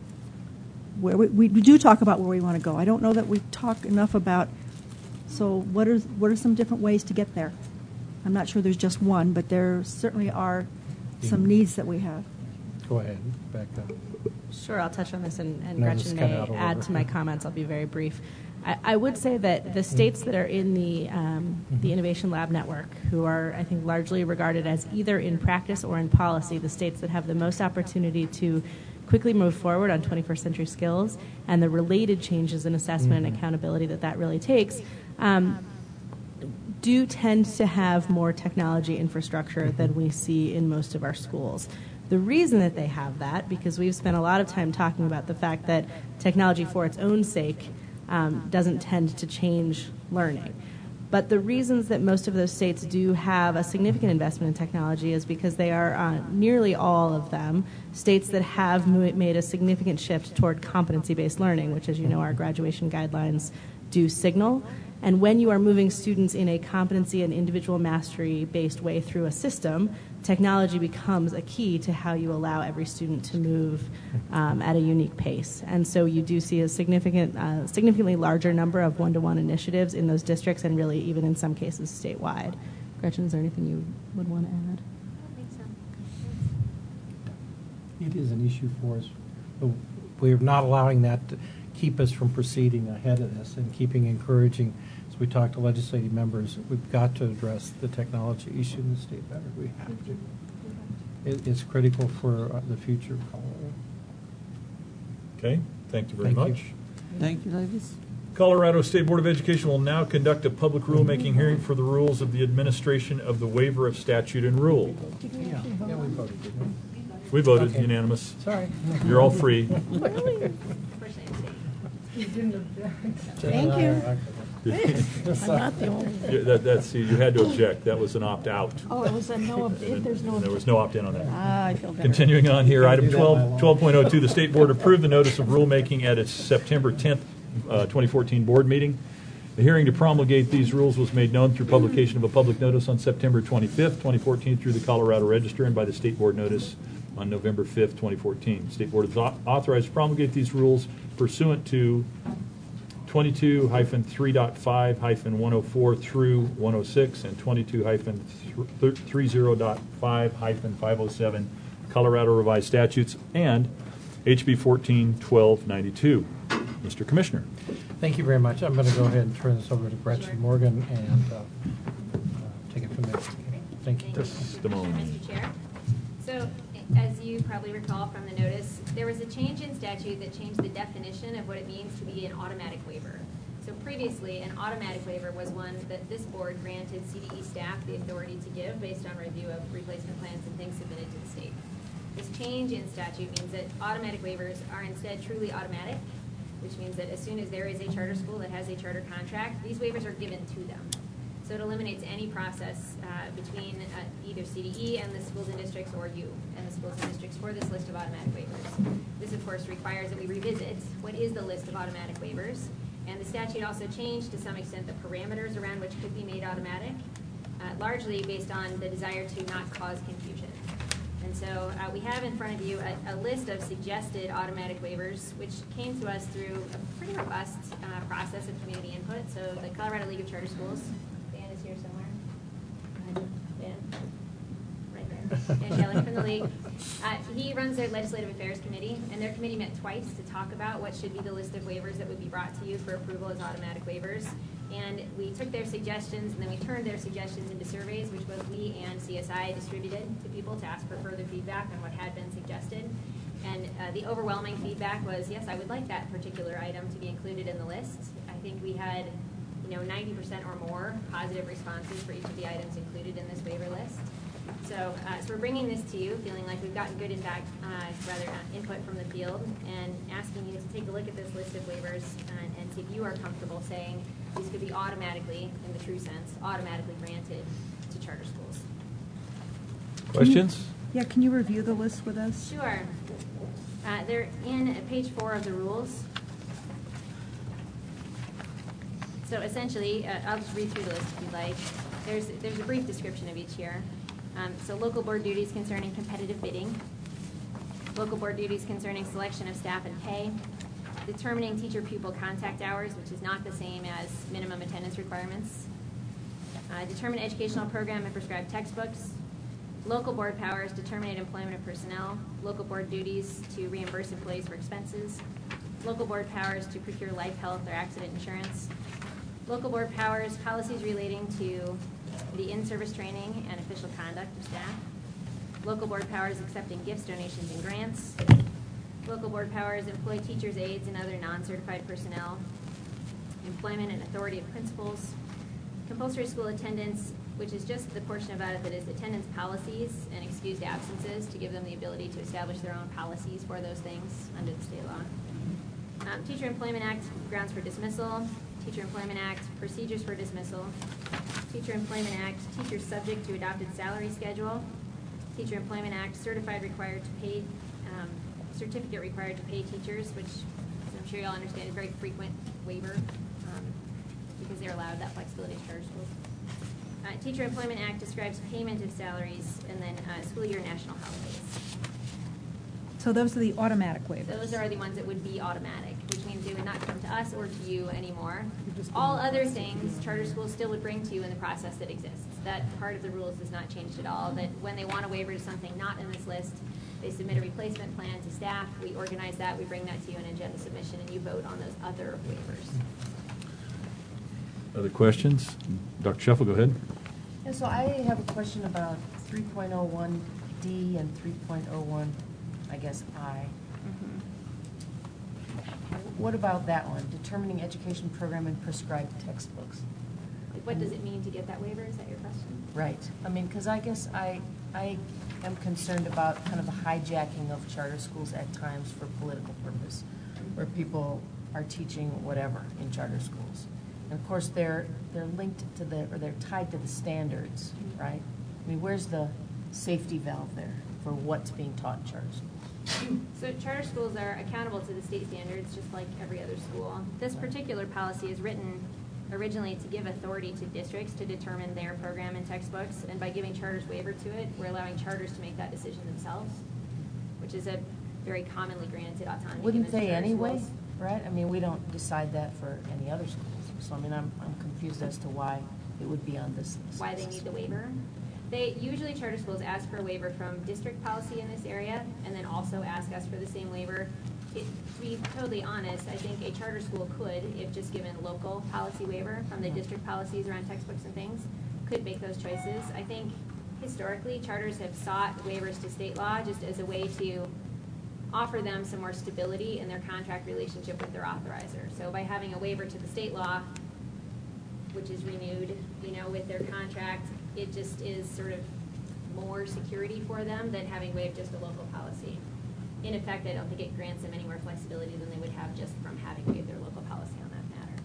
we do talk about where we want to go. I don't know that we talk enough about. So what are some different ways to get there? I'm not sure there's just one, but there certainly are some needs that we have. Go ahead, Becca. Sure, I'll touch on this, and No, Gretchen just may cut out a add little. to my comments. I'll be very brief. I would say that the states that are in the Innovation Lab Network, who are, I think, largely regarded as either in practice or in policy, the states that have the most opportunity to quickly move forward on 21st century skills and the related changes in assessment and accountability that really takes, do tend to have more technology infrastructure than we see in most of our schools. The reason that they have that, because we've spent a lot of time talking about the fact that technology for its own sake doesn't tend to change learning. But the reasons that most of those states do have a significant investment in technology is because they are, nearly all of them, states that have made a significant shift toward competency-based learning, which, as you know, our graduation guidelines do signal. And when you are moving students in a competency and individual mastery-based way through a system, technology becomes a key to how you allow every student to move at a unique pace. And so you do see a significantly larger number of one-to-one initiatives in those districts, and really even in some cases statewide. Gretchen, is there anything you would want to add? I don't think so. It is an issue for us. We're not allowing that to keep us from proceeding ahead of this and encouraging. As we talk to legislative members, we've got to address the technology issue in the state better. We have to. It's critical for the future of Colorado. Okay, thank you very much. Thank you, ladies. Colorado State Board of Education will now conduct a public rulemaking hearing for the rules of the administration of the waiver of statute and rule. Yeah, we voted, didn't we? We voted Okay. unanimous. Sorry. You're all free. Unfortunately, I'm staying. You didn't object. Thank you. I'm not the only. You had to object. That was an opt-out. Oh, it was a no. There's no. There was no opt-in on that. I feel better. Continuing on here, item do that by law. 12.02, the State Board approved the notice of rulemaking at its September 10th, 2014 board meeting. The hearing to promulgate these rules was made known through publication of a public notice on September 25th, 2014 through the Colorado Register, and by the State Board notice on November 5th, 2014. The State Board is authorized to promulgate these rules pursuant to 22-3.5-104 through 106 and 22-30.5-507 Colorado Revised Statutes and HB 14-1292. Mr. Commissioner. Thank you very much. I'm going to go ahead and turn this over to Gretchen Morgan and take it from there. Thank you. Testimony. Mr. Chair. So, as you probably recall from the notice, there was a change in statute that changed the definition of what it means to be an automatic waiver. So previously, an automatic waiver was one that this board granted CDE staff the authority to give based on review of replacement plans and things submitted to the state. This change in statute means that automatic waivers are instead truly automatic, which means that as soon as there is a charter school that has a charter contract, these waivers are given to them. So it eliminates any process between either CDE and the schools and districts, or you and the schools and districts, for this list of automatic waivers. This, of course, requires that we revisit what is the list of automatic waivers. And the statute also changed, to some extent, the parameters around which could be made automatic, largely based on the desire to not cause confusion. And so we have in front of you a list of suggested automatic waivers, which came to us through a pretty robust process of community input. So the Colorado League of Charter Schools, Dan is here somewhere. Dan? Right there. Dan Shelling from the league. He runs their legislative affairs committee, and their committee met twice to talk about what should be the list of waivers that would be brought to you for approval as automatic waivers. And we took their suggestions, and then we turned their suggestions into surveys, which both we and CSI distributed to people to ask for further feedback on what had been suggested. And the overwhelming feedback was, yes, I would like that particular item to be included in the list. I think we had 90% or more positive responses for each of the items included in this waiver list. So we're bringing this to you, feeling like we've gotten good input from the field, and asking you to take a look at this list of waivers and see if you are comfortable saying these could be automatically, in the true sense, automatically granted to charter schools. Questions? Can you review the list with us? Sure. They're in page 4 of the rules. So essentially, I'll just read through the list if you'd like. There's a brief description of each here. So local board duties concerning competitive bidding, local board duties concerning selection of staff and pay, determining teacher-pupil contact hours, which is not the same as minimum attendance requirements, determine educational program and prescribed textbooks, local board powers to terminate employment of personnel, local board duties to reimburse employees for expenses, local board powers to procure life, health, or accident insurance, local board powers, policies relating to the in-service training and official conduct of staff, local board powers accepting gifts, donations, and grants, local board powers employ teachers, aides, and other non-certified personnel, employment and authority of principals, compulsory school attendance, which is just the portion about it that is attendance policies and excused absences, to give them the ability to establish their own policies for those things under the state law. Teacher Employment Act, grounds for dismissal, Teacher Employment Act, procedures for dismissal, Teacher Employment Act, teachers subject to adopted salary schedule, Teacher Employment Act, certificate required to pay teachers, which, as I'm sure you all understand, is a very frequent waiver because they're allowed that flexibility in charter schools. Teacher Employment Act describes payment of salaries, and then school year national holidays. So those are the automatic waivers. Those are the ones that would be automatic, which means they would not come to us or to you anymore. All other things charter schools still would bring to you in the process that exists. That part of the rules has not changed at all, that when they want a waiver to something not in this list, they submit a replacement plan to staff, we organize that, we bring that to you in agenda submission, and you vote on those other waivers. Other questions? Dr. Shuffle, go ahead. Yeah, so I have a question about 3.01D and 3.01, I guess, I. What about that one? Determining education program and prescribed textbooks. Like, what does it mean to get that waiver? Is that your question? Right. I mean, because I guess I am concerned about kind of a hijacking of charter schools at times for political purpose, where people are teaching whatever in charter schools. And of course, they're linked to they're tied to the standards, right? I mean, where's the safety valve there for what's being taught in charter schools? So charter schools are accountable to the state standards just like every other school. This particular policy is written originally to give authority to districts to determine their program and textbooks, and by giving charters waiver to it, we're allowing charters to make that decision themselves, which is a very commonly granted autonomy. Wouldn't they anyway, schools. right? I mean, we don't decide that for any other schools. So, I mean, I'm confused as to why it would be on this list. Why they need the waiver? Usually charter schools ask for a waiver from district policy in this area, and then also ask us for the same waiver. To be totally honest, I think a charter school could, if just given local policy waiver from the district policies around textbooks and things, could make those choices. I think historically charters have sought waivers to state law just as a way to offer them some more stability in their contract relationship with their authorizer. So by having a waiver to the state law, which is renewed, with their contract, it just is sort of more security for them than having waived just a local policy. In effect, I don't think it grants them any more flexibility than they would have just from having waived their local policy on that matter.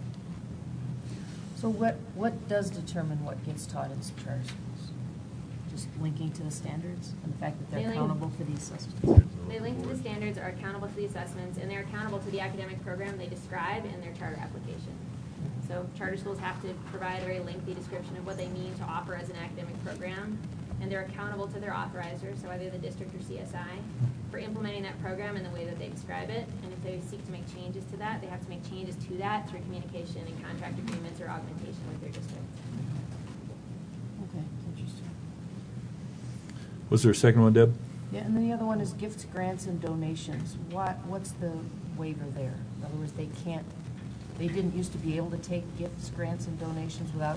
So what does determine what gets taught in charter schools? Just linking to the standards and the fact that they're accountable for the assessments? They link to the standards, are accountable to the assessments, and they're accountable to the academic program they describe in their charter application. So charter schools have to provide a very lengthy description of what they mean to offer as an academic program, and they're accountable to their authorizer, so either the district or CSI, for implementing that program in the way that they describe it. And if they seek to make changes to that, they have to make changes to that through communication and contract agreements or augmentation with their district. Okay, interesting. Was there a second one, Deb? Yeah, and then the other one is gifts, grants, and donations. What's the waiver there? In other words, they didn't used to be able to take gifts, grants, and donations without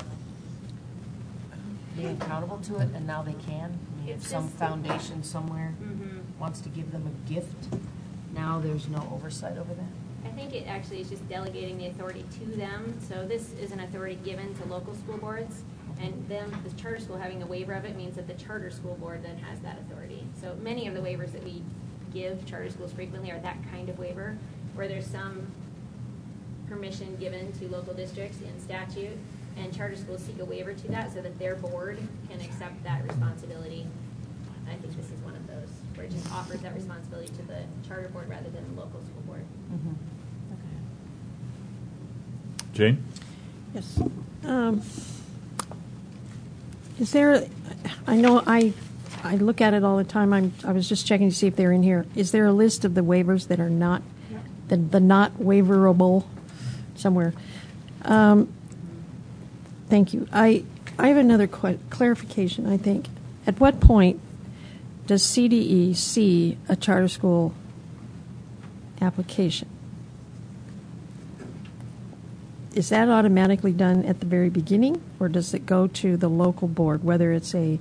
being accountable to it, and now they can. I mean, if some foundation somewhere wants to give them a gift, now there's no oversight over that. I think it actually is just delegating the authority to them. So this is an authority given to local school boards, and them, the charter school having a waiver of it means that the charter school board then has that authority. So many of the waivers that we give charter schools frequently are that kind of waiver, where there's some permission given to local districts in statute, and charter schools seek a waiver to that so that their board can accept that responsibility. And I think this is one of those, where it just offers that responsibility to the charter board rather than the local school board. Jane? Yes. Is there, I know I look at it all the time. I was just checking to see if they're in here. Is there a list of the waivers that are not, the not waiverable somewhere? Thank you. I have another clarification, I think. At what point does CDE see a charter school application? Is that automatically done at the very beginning, or does it go to the local board, whether it's a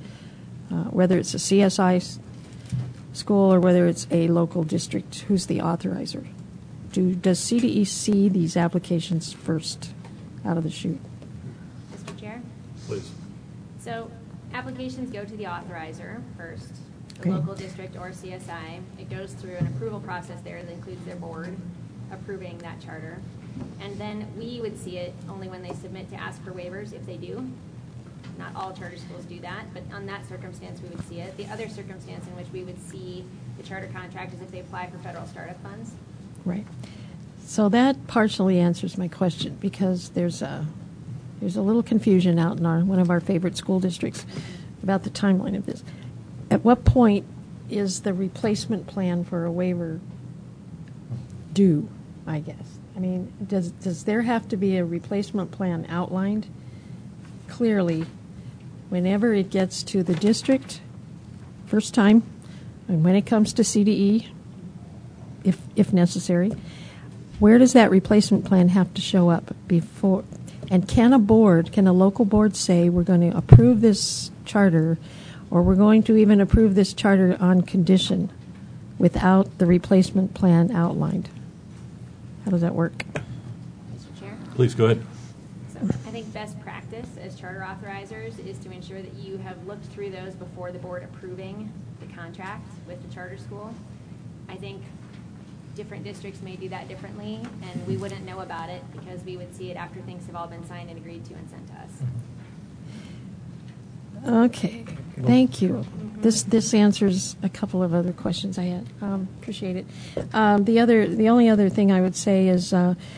CSI school or whether it's a local district? Who's the authorizer? Does CDE see these applications first out of the chute? Mr. Chair? Please. So applications go to the authorizer first, the Okay. local district or CSI. It goes through an approval process there that includes their board approving that charter. And then we would see it only when they submit to ask for waivers, if they do. Not all charter schools do that, but on that circumstance, we would see it. The other circumstance in which we would see the charter contract is if they apply for federal startup funds. Right. So that partially answers my question, because there's a little confusion out in one of our favorite school districts about the timeline of this. At what point is the replacement plan for a waiver due, I guess? I mean, does there have to be a replacement plan outlined clearly whenever it gets to the district, first time, and when it comes to CDE, if necessary? Where does that replacement plan have to show up before? And can a local board say, we're going to approve this charter, or we're going to even approve this charter on condition without the replacement plan outlined? How does that work? Mr. Chair? Please, go ahead. So I think best practice as charter authorizers is to ensure that you have looked through those before the board approving the contract with the charter school. I think different districts may do that differently, and we wouldn't know about it because we would see it after things have all been signed and agreed to and sent to us. Okay, thank you. This answers a couple of other questions I had. Appreciate it. The only other thing I would say is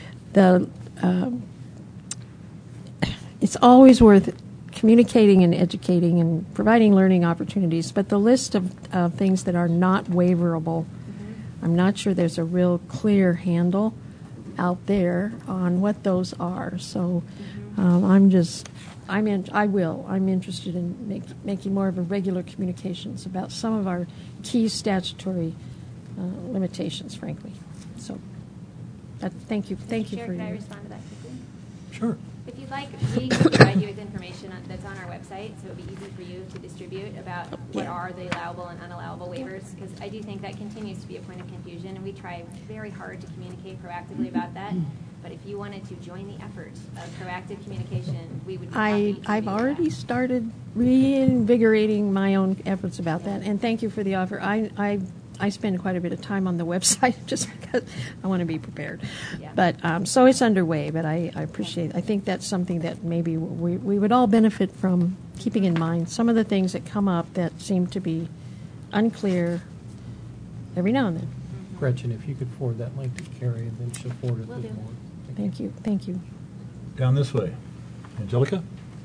it's always worth communicating and educating and providing learning opportunities, but the list of things that are not waiverable, I'm not sure there's a real clear handle out there on what those are. So I'm interested in making more of a regular communications about some of our key statutory limitations, frankly. So thank you. Thank you Chair, for could I your. respond to that quickly? Sure. If you'd like, we can provide you with information that's on our website, so it would be easy for you to distribute about what are the allowable and unallowable waivers, because I do think that continues to be a point of confusion, and we try very hard to communicate proactively about that. But if you wanted to join the effort of proactive communication, we would be happy to I've do already that. started reinvigorating my own efforts about that, and thank you for the offer. I spend quite a bit of time on the website just because I want to be prepared. Yeah. But so it's underway, but I appreciate it. I think that's something that maybe we would all benefit from keeping in mind. Some of the things that come up that seem to be unclear every now and then. Gretchen, if you could forward that link to Carrie, and then she'll forward it Will to the do. board. Thank you. Thank you. Down this way. Angelica?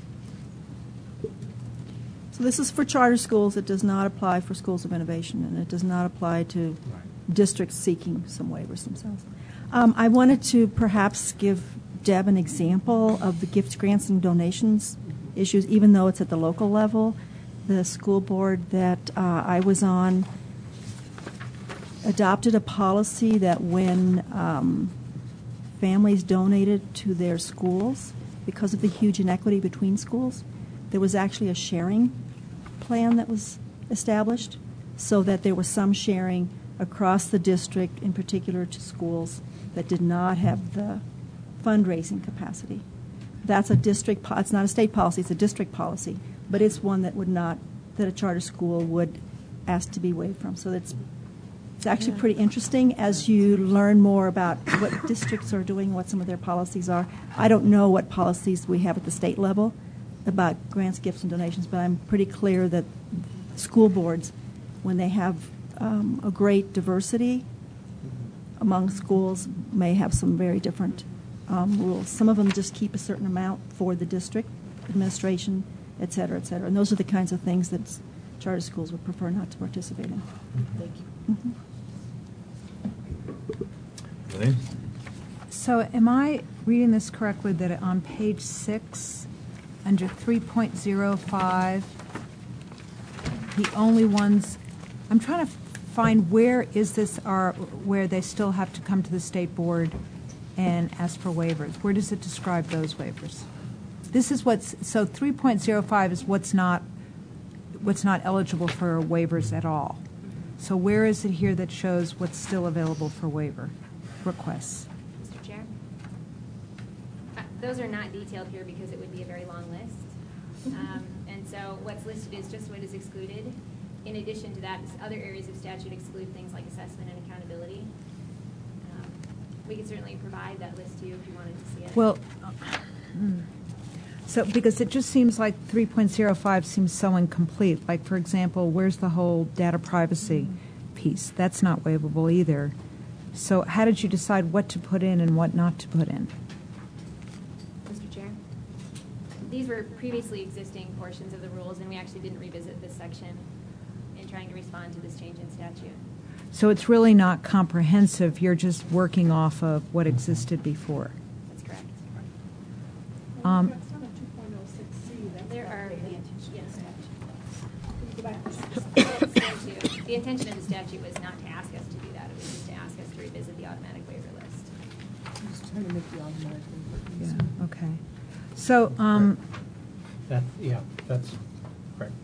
So this is for charter schools. It does not apply for schools of innovation, and it does not apply to districts seeking some waivers themselves. I wanted to perhaps give Deb an example of the gifts, grants, and donations issues, even though it's at the local level. the school board that I was on adopted a policy that when families donated to their schools, because of the huge inequity between schools, there was actually a sharing plan that was established so that there was some sharing across the district, in particular to schools that did not have the fundraising capacity. That's a district, it's not a state policy, it's a district policy, but it's one that would not, that a charter school would ask to be waived from. So it's actually pretty interesting as you learn more about what districts are doing, what some of their policies are. I don't know what policies we have at the state level about grants, gifts, and donations, but I'm pretty clear that school boards, when they have a great diversity among schools, may have some very different rules. Some of them just keep a certain amount for the district administration, et cetera, et cetera. And those are the kinds of things that charter schools would prefer not to participate in. Thank you. Mm-hmm. Elaine? So am I reading this correctly that on page 6, under 3.05, the only ones, I'm trying to find where is this where they still have to come to the state board and ask for waivers. Where does it describe those waivers? This is so 3.05 is what's not eligible for waivers at all. So where is it here that shows what's still available for waiver requests? Mr. Chair? Those are not detailed here because it would be a very long list. And so what's listed is just what is excluded. In addition to that, other areas of statute exclude things like assessment and accountability. We could certainly provide that list to you if you wanted to see it. Well, so because it just seems like 3.05 seems so incomplete. Like, for example, where's the whole data privacy piece? That's not waivable either. So how did you decide what to put in and what not to put in? Mr. Chair? These were previously existing portions of the rules, and we actually didn't revisit this section in trying to respond to this change in statute. So it's really not comprehensive. You're just working off of what existed before. That's correct. It's not a 2.06C. There are, yes. Go back. The intention of the statute was not to ask us to do that. It was just to ask us to revisit the automatic waiver list. I'm just trying to make the automatic waiver easier. Yeah. Okay. So, That's correct.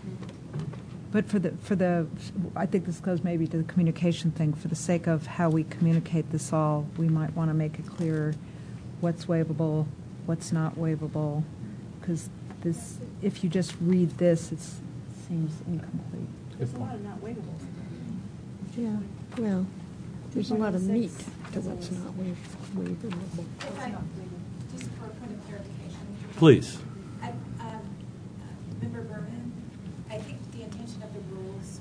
but for the, I think this goes maybe to the communication thing. For the sake of how we communicate this all, we might want to make it clearer what's waivable, what's not waivable, because this, if you just read this, it seems incomplete. There's a lot of not waivables. Yeah, well, there's a lot of meat to what's not waivable. Just for a point of clarification. Please. Member Berman, I think the intention of the rules,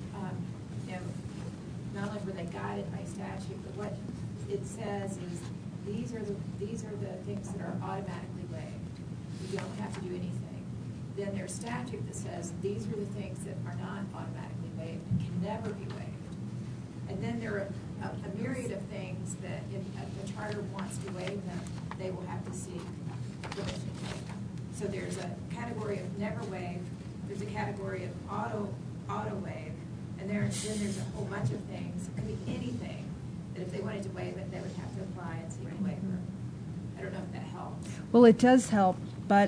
not only were they guided by statute, but what it says is these are the things that are automatically waived. You don't have to do anything. Then there's statute that says these are the things that are not automatically waived and can never be waived. And then there are a myriad of things that if the charter wants to waive them, they will have to seek permission to waive them. So there's a category of never waive, there's a category of auto waive, and then there's a whole bunch of things. It could be anything that if they wanted to waive it, they would have to apply and seek a waiver. I don't know if that helps. Well, it does help, but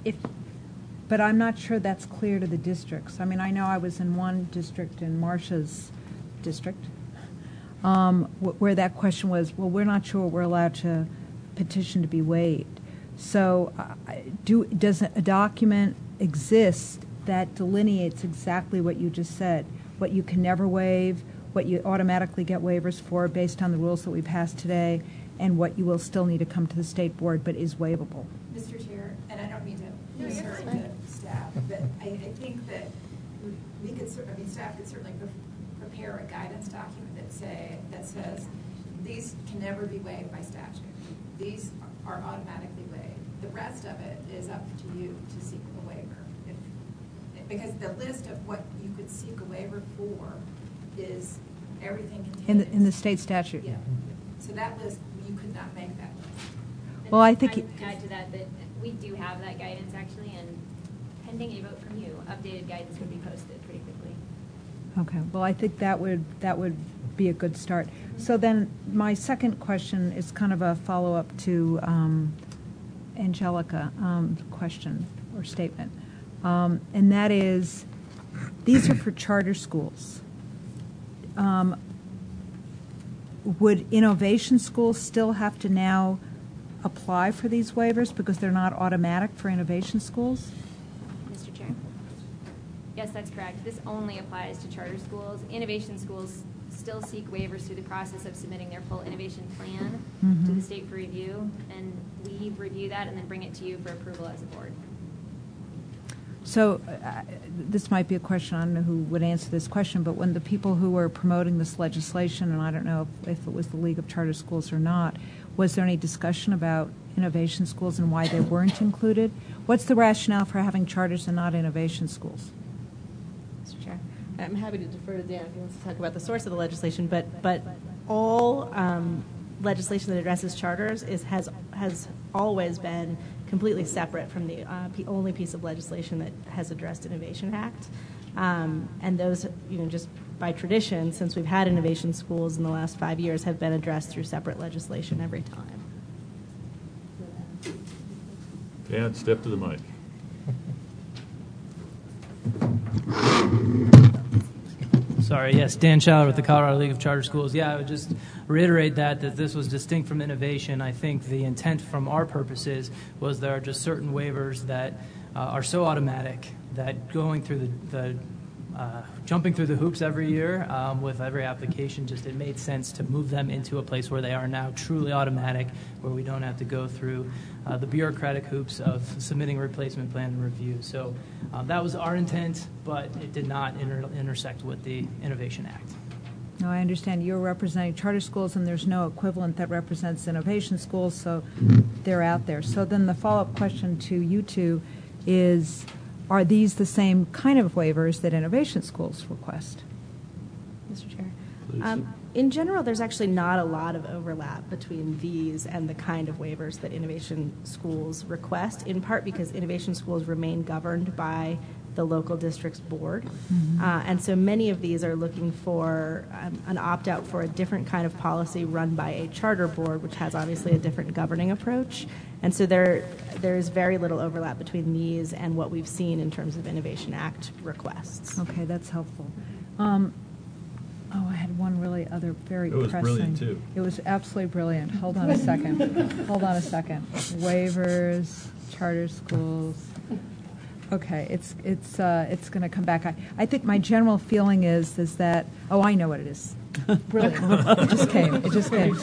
I'm not sure that's clear to the districts. I mean, I know I was in one district, in Marcia's district, where that question was, well, we're not sure we're allowed to petition to be waived. So does a document exist that delineates exactly what you just said, what you can never waive, what you automatically get waivers for based on the rules that we passed today, and what you will still need to come to the state board but is waivable? Mr. Chair, and I don't mean to insert the staff, but I think that staff could certainly prepare a guidance document that says these can never be waived by statute. These are automatically waived. The rest of it is up to you to seek a waiver. Because the list of what you could seek a waiver for is everything contained In the state statute. Yeah. So that list, you could not make that list. Well, I think I would add to that we do have that guidance actually, and pending a vote from you, updated guidance would be posted pretty quickly. Okay, well, I think that would be a good start. So then my second question is kind of a follow-up to Angelica question or statement. And that is, these are for charter schools. Would innovation schools still have to now apply for these waivers because they're not automatic for innovation schools? Mr. Chair? Yes, that's correct. This only applies to charter schools. Innovation schools still seek waivers through the process of submitting their full innovation plan to the state for review, and we review that and then bring it to you for approval as a board. So this might be a question, I don't know who would answer this question, but when the people who were promoting this legislation, and I don't know if it was the League of Charter Schools or not, was there any discussion about innovation schools and why they weren't included? What's the rationale for having charters and not innovation schools? Mr. Chair, I'm happy to defer to Dan if he wants to talk about the source of the legislation, but all legislation that addresses charters has always been completely separate from the only piece of legislation that has addressed Innovation Act. And those, just by tradition, since we've had innovation schools in the last 5 years, have been addressed through separate legislation every time. Dan, step to the mic. Sorry, yes, Dan Schaller with the Colorado League of Charter Schools. Yeah, I would just reiterate that this was distinct from innovation. I think the intent from our purposes was there are just certain waivers that are so automatic that going through jumping through the hoops every year with every application, it made sense to move them into a place where they are now truly automatic, where we don't have to go through the bureaucratic hoops of submitting a replacement plan and review. So that was our intent, but it did not intersect with the Innovation Act. No, I understand you're representing charter schools and there's no equivalent that represents innovation schools, so they're out there. So then the follow-up question to you two is, are these the same kind of waivers that innovation schools request? Mr. Chair. In general, there's actually not a lot of overlap between these and the kind of waivers that innovation schools request, in part because innovation schools remain governed by the local district's board. And so many of these are looking for an opt-out for a different kind of policy run by a charter board, which has obviously a different governing approach. And so there is very little overlap between these and what we've seen in terms of Innovation Act requests. Okay, that's helpful. I had one really other very pressing. It was brilliant, too. It was absolutely brilliant. Hold on a second. Waivers, charter schools. Okay, it's going to come back. I think my general feeling is that, I know what it is. Brilliant. It just came.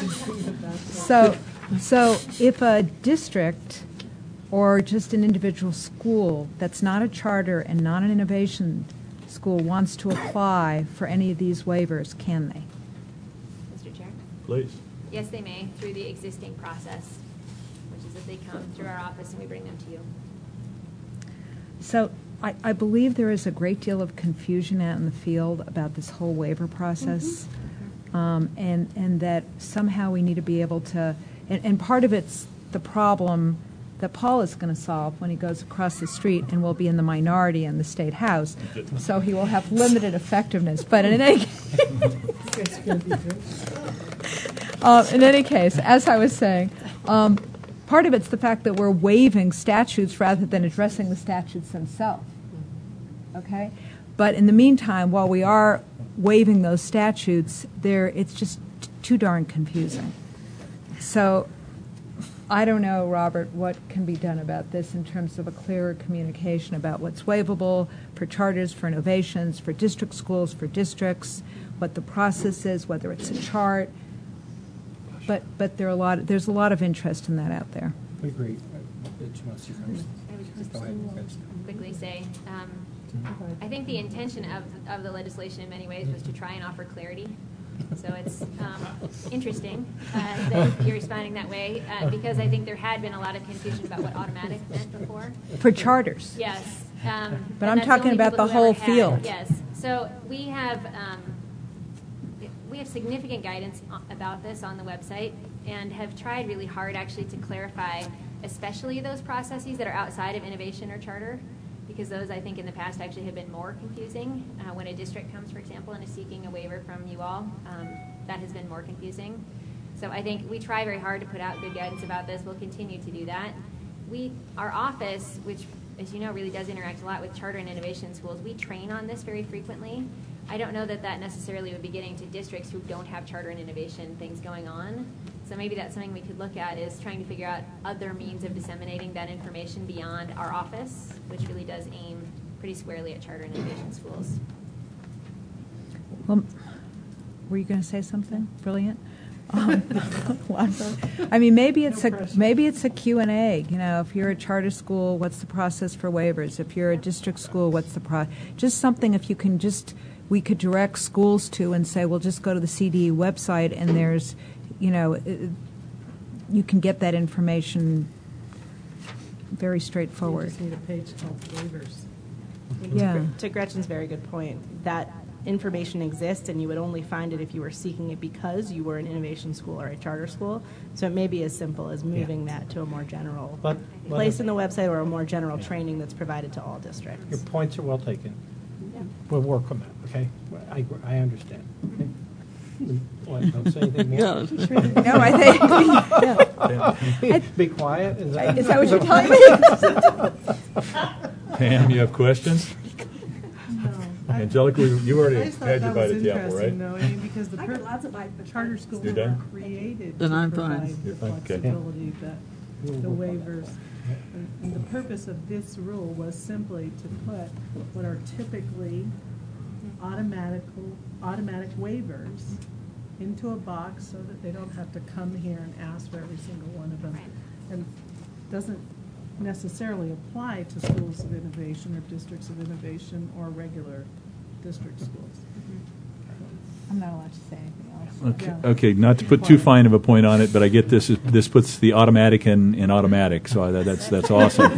So if a district or just an individual school that's not a charter and not an innovation school wants to apply for any of these waivers, can they? Mr. Chair? Please. Yes, they may, through the existing process, which is that they come through our office and we bring them to you. So I believe there is a great deal of confusion out in the field about this whole waiver process, and that somehow we need to be able to, and part of it's the problem that Paul is going to solve when he goes across the street and will be in the minority in the State House, so he will have limited effectiveness. But in any case, as I was saying, part of it's the fact that we're waiving statutes rather than addressing the statutes themselves. Okay? But in the meantime, while we are waiving those statutes, it's just too darn confusing. So I don't know, Robert, what can be done about this in terms of a clearer communication about what's waivable for charters, for innovations, for district schools, for districts, what the process is, whether it's a chart. But there's a lot of interest in that out there. We agree. I would just quickly say, I think the intention of the legislation in many ways was to try and offer clarity. So it's interesting that you're responding that way because I think there had been a lot of confusion about what automatic meant before. For charters. Yes. But I'm talking about the whole field. Yes. So we have significant guidance about this on the website and have tried really hard actually to clarify especially those processes that are outside of innovation or charter, because those, I think, in the past actually have been more confusing. When a district comes, for example, and is seeking a waiver from you all, that has been more confusing. So I think we try very hard to put out good guidance about this. We'll continue to do that. Our office, which, as you know, really does interact a lot with charter and innovation schools, we train on this very frequently. I don't know that necessarily would be getting to districts who don't have charter and innovation things going on. So maybe that's something we could look at, is trying to figure out other means of disseminating that information beyond our office, which really does aim pretty squarely at charter and innovation schools. Well, were you going to say something? Brilliant. I mean, maybe it's a Q&A. You know, if you're a charter school, what's the process for waivers? If you're a district school, what's the process? Just something if you can we could direct schools to and say, well, just go to the CDE website and there's, you know, you can get that information very straightforward. You just need a page called waivers. Yeah. To Gretchen's very good point, that information exists and you would only find it if you were seeking it because you were an innovation school or a charter school. So it may be as simple as moving that to a more general place in the website or a more general training that's provided to all districts. Your points are well taken. We'll work on that, okay? I understand. Okay? What, don't say anything more? No, I think... Be quiet? Is that what you're telling me? Pam, you have questions? No. Angelica, you already I just thought had your that bite was at the apple, right? interesting, though, I mean, because the charter schools You're were done? created Then to I'm provide fine. the You're fine, okay. flexibility that the waivers. And the purpose of this rule was simply to put what are typically automatic waivers into a box so that they don't have to come here and ask for every single one of them. Right. And doesn't necessarily apply to schools of innovation or districts of innovation or regular district schools. I'm not allowed to say anything else. Okay. Yeah. Okay, not to put too fine of a point on it, but I get this. This puts the automatic in automatic, so that's awesome.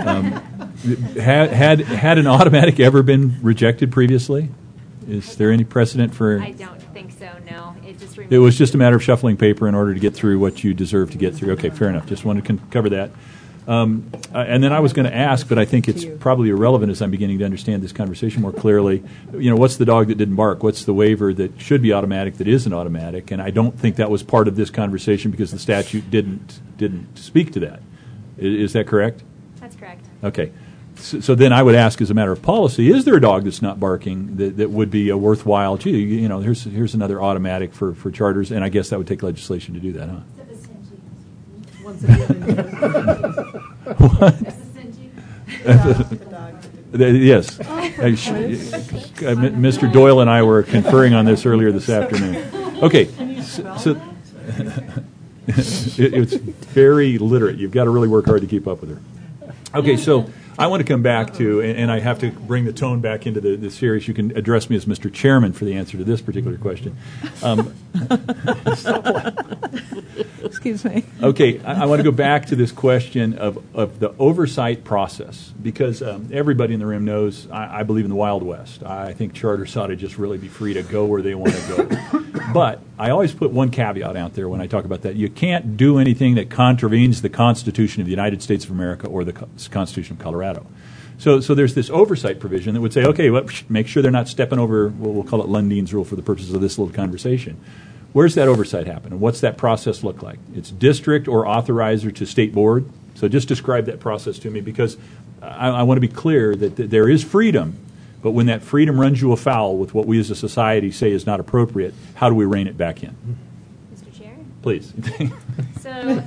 Had an automatic ever been rejected previously? Is there any precedent for? I don't think so. No, It was just a matter of shuffling paper in order to get through what you deserve to get through. Okay, fair enough. Just wanted to cover that. And then I was going to ask, but I think it's probably irrelevant as I'm beginning to understand this conversation more clearly. You know, what's the dog that didn't bark? What's the waiver that should be automatic that isn't automatic? And I don't think that was part of this conversation because the statute didn't speak to that. Is that correct? That's correct. Okay. So then I would ask, as a matter of policy, is there a dog that's not barking that would be a worthwhile? Gee, you know, here's another automatic for charters, and I guess that would take legislation to do that, huh? Once again, What? Yes. Mr. Doyle and I were conferring on this earlier this afternoon. Okay. So it's very literate. You've got to really work hard to keep up with her. Okay, so I want to come back to, and I have to bring the tone back into the series. You can address me as Mr. Chairman for the answer to this particular question. Excuse me. Okay, I want to go back to this question of the oversight process, because everybody in the room knows I believe in the Wild West. I think charters ought to just really be free to go where they want to go. But I always put one caveat out there when I talk about that. You can't do anything that contravenes the Constitution of the United States of America or the Constitution of Colorado. So there's this oversight provision that would say, okay, well, make sure they're not stepping over, we'll call it Lundine's rule for the purposes of this little conversation. Where's that oversight happen, and what's that process look like? It's district or authorizer to state board. So just describe that process to me, because I want to be clear that there is freedom, but when that freedom runs you afoul with what we as a society say is not appropriate, how do we rein it back in? Mr. Chair? Please. So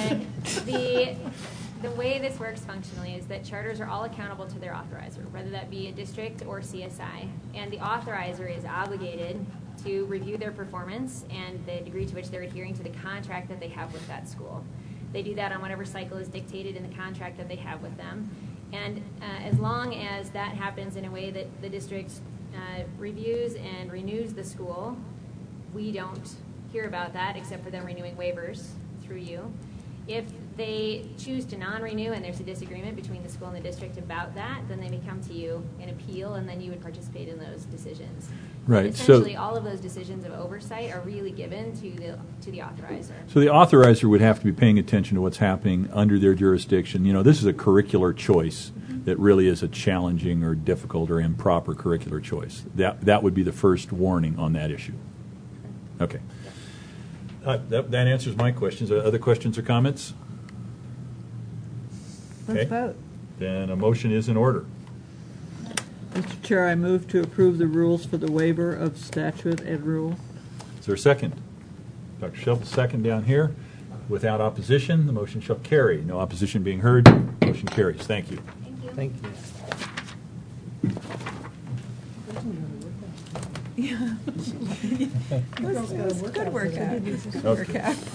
the way this works functionally is that charters are all accountable to their authorizer, whether that be a district or CSI. And the authorizer is obligated to review their performance and the degree to which they're adhering to the contract that they have with that school. They do that on whatever cycle is dictated in the contract that they have with them. And as long as that happens in a way that the district reviews and renews the school, we don't hear about that except for them renewing waivers through you. If they choose to non-renew and there's a disagreement between the school and the district about that, then they may come to you and appeal, and then you would participate in those decisions. Right. And essentially, all of those decisions of oversight are really given to the authorizer. So the authorizer would have to be paying attention to what's happening under their jurisdiction. You know, this is a curricular choice that really is a challenging or difficult or improper curricular choice. That would be the first warning on that issue. Okay. That answers my questions. Other questions or comments? Let's vote. Then a motion is in order. Mr. Chair, I move to approve the rules for the waiver of statute and rule. Is there a second? Dr. Shelton, second down here. Without opposition, the motion shall carry. No opposition being heard, motion carries. Thank you. Thank you. Good workout. Okay.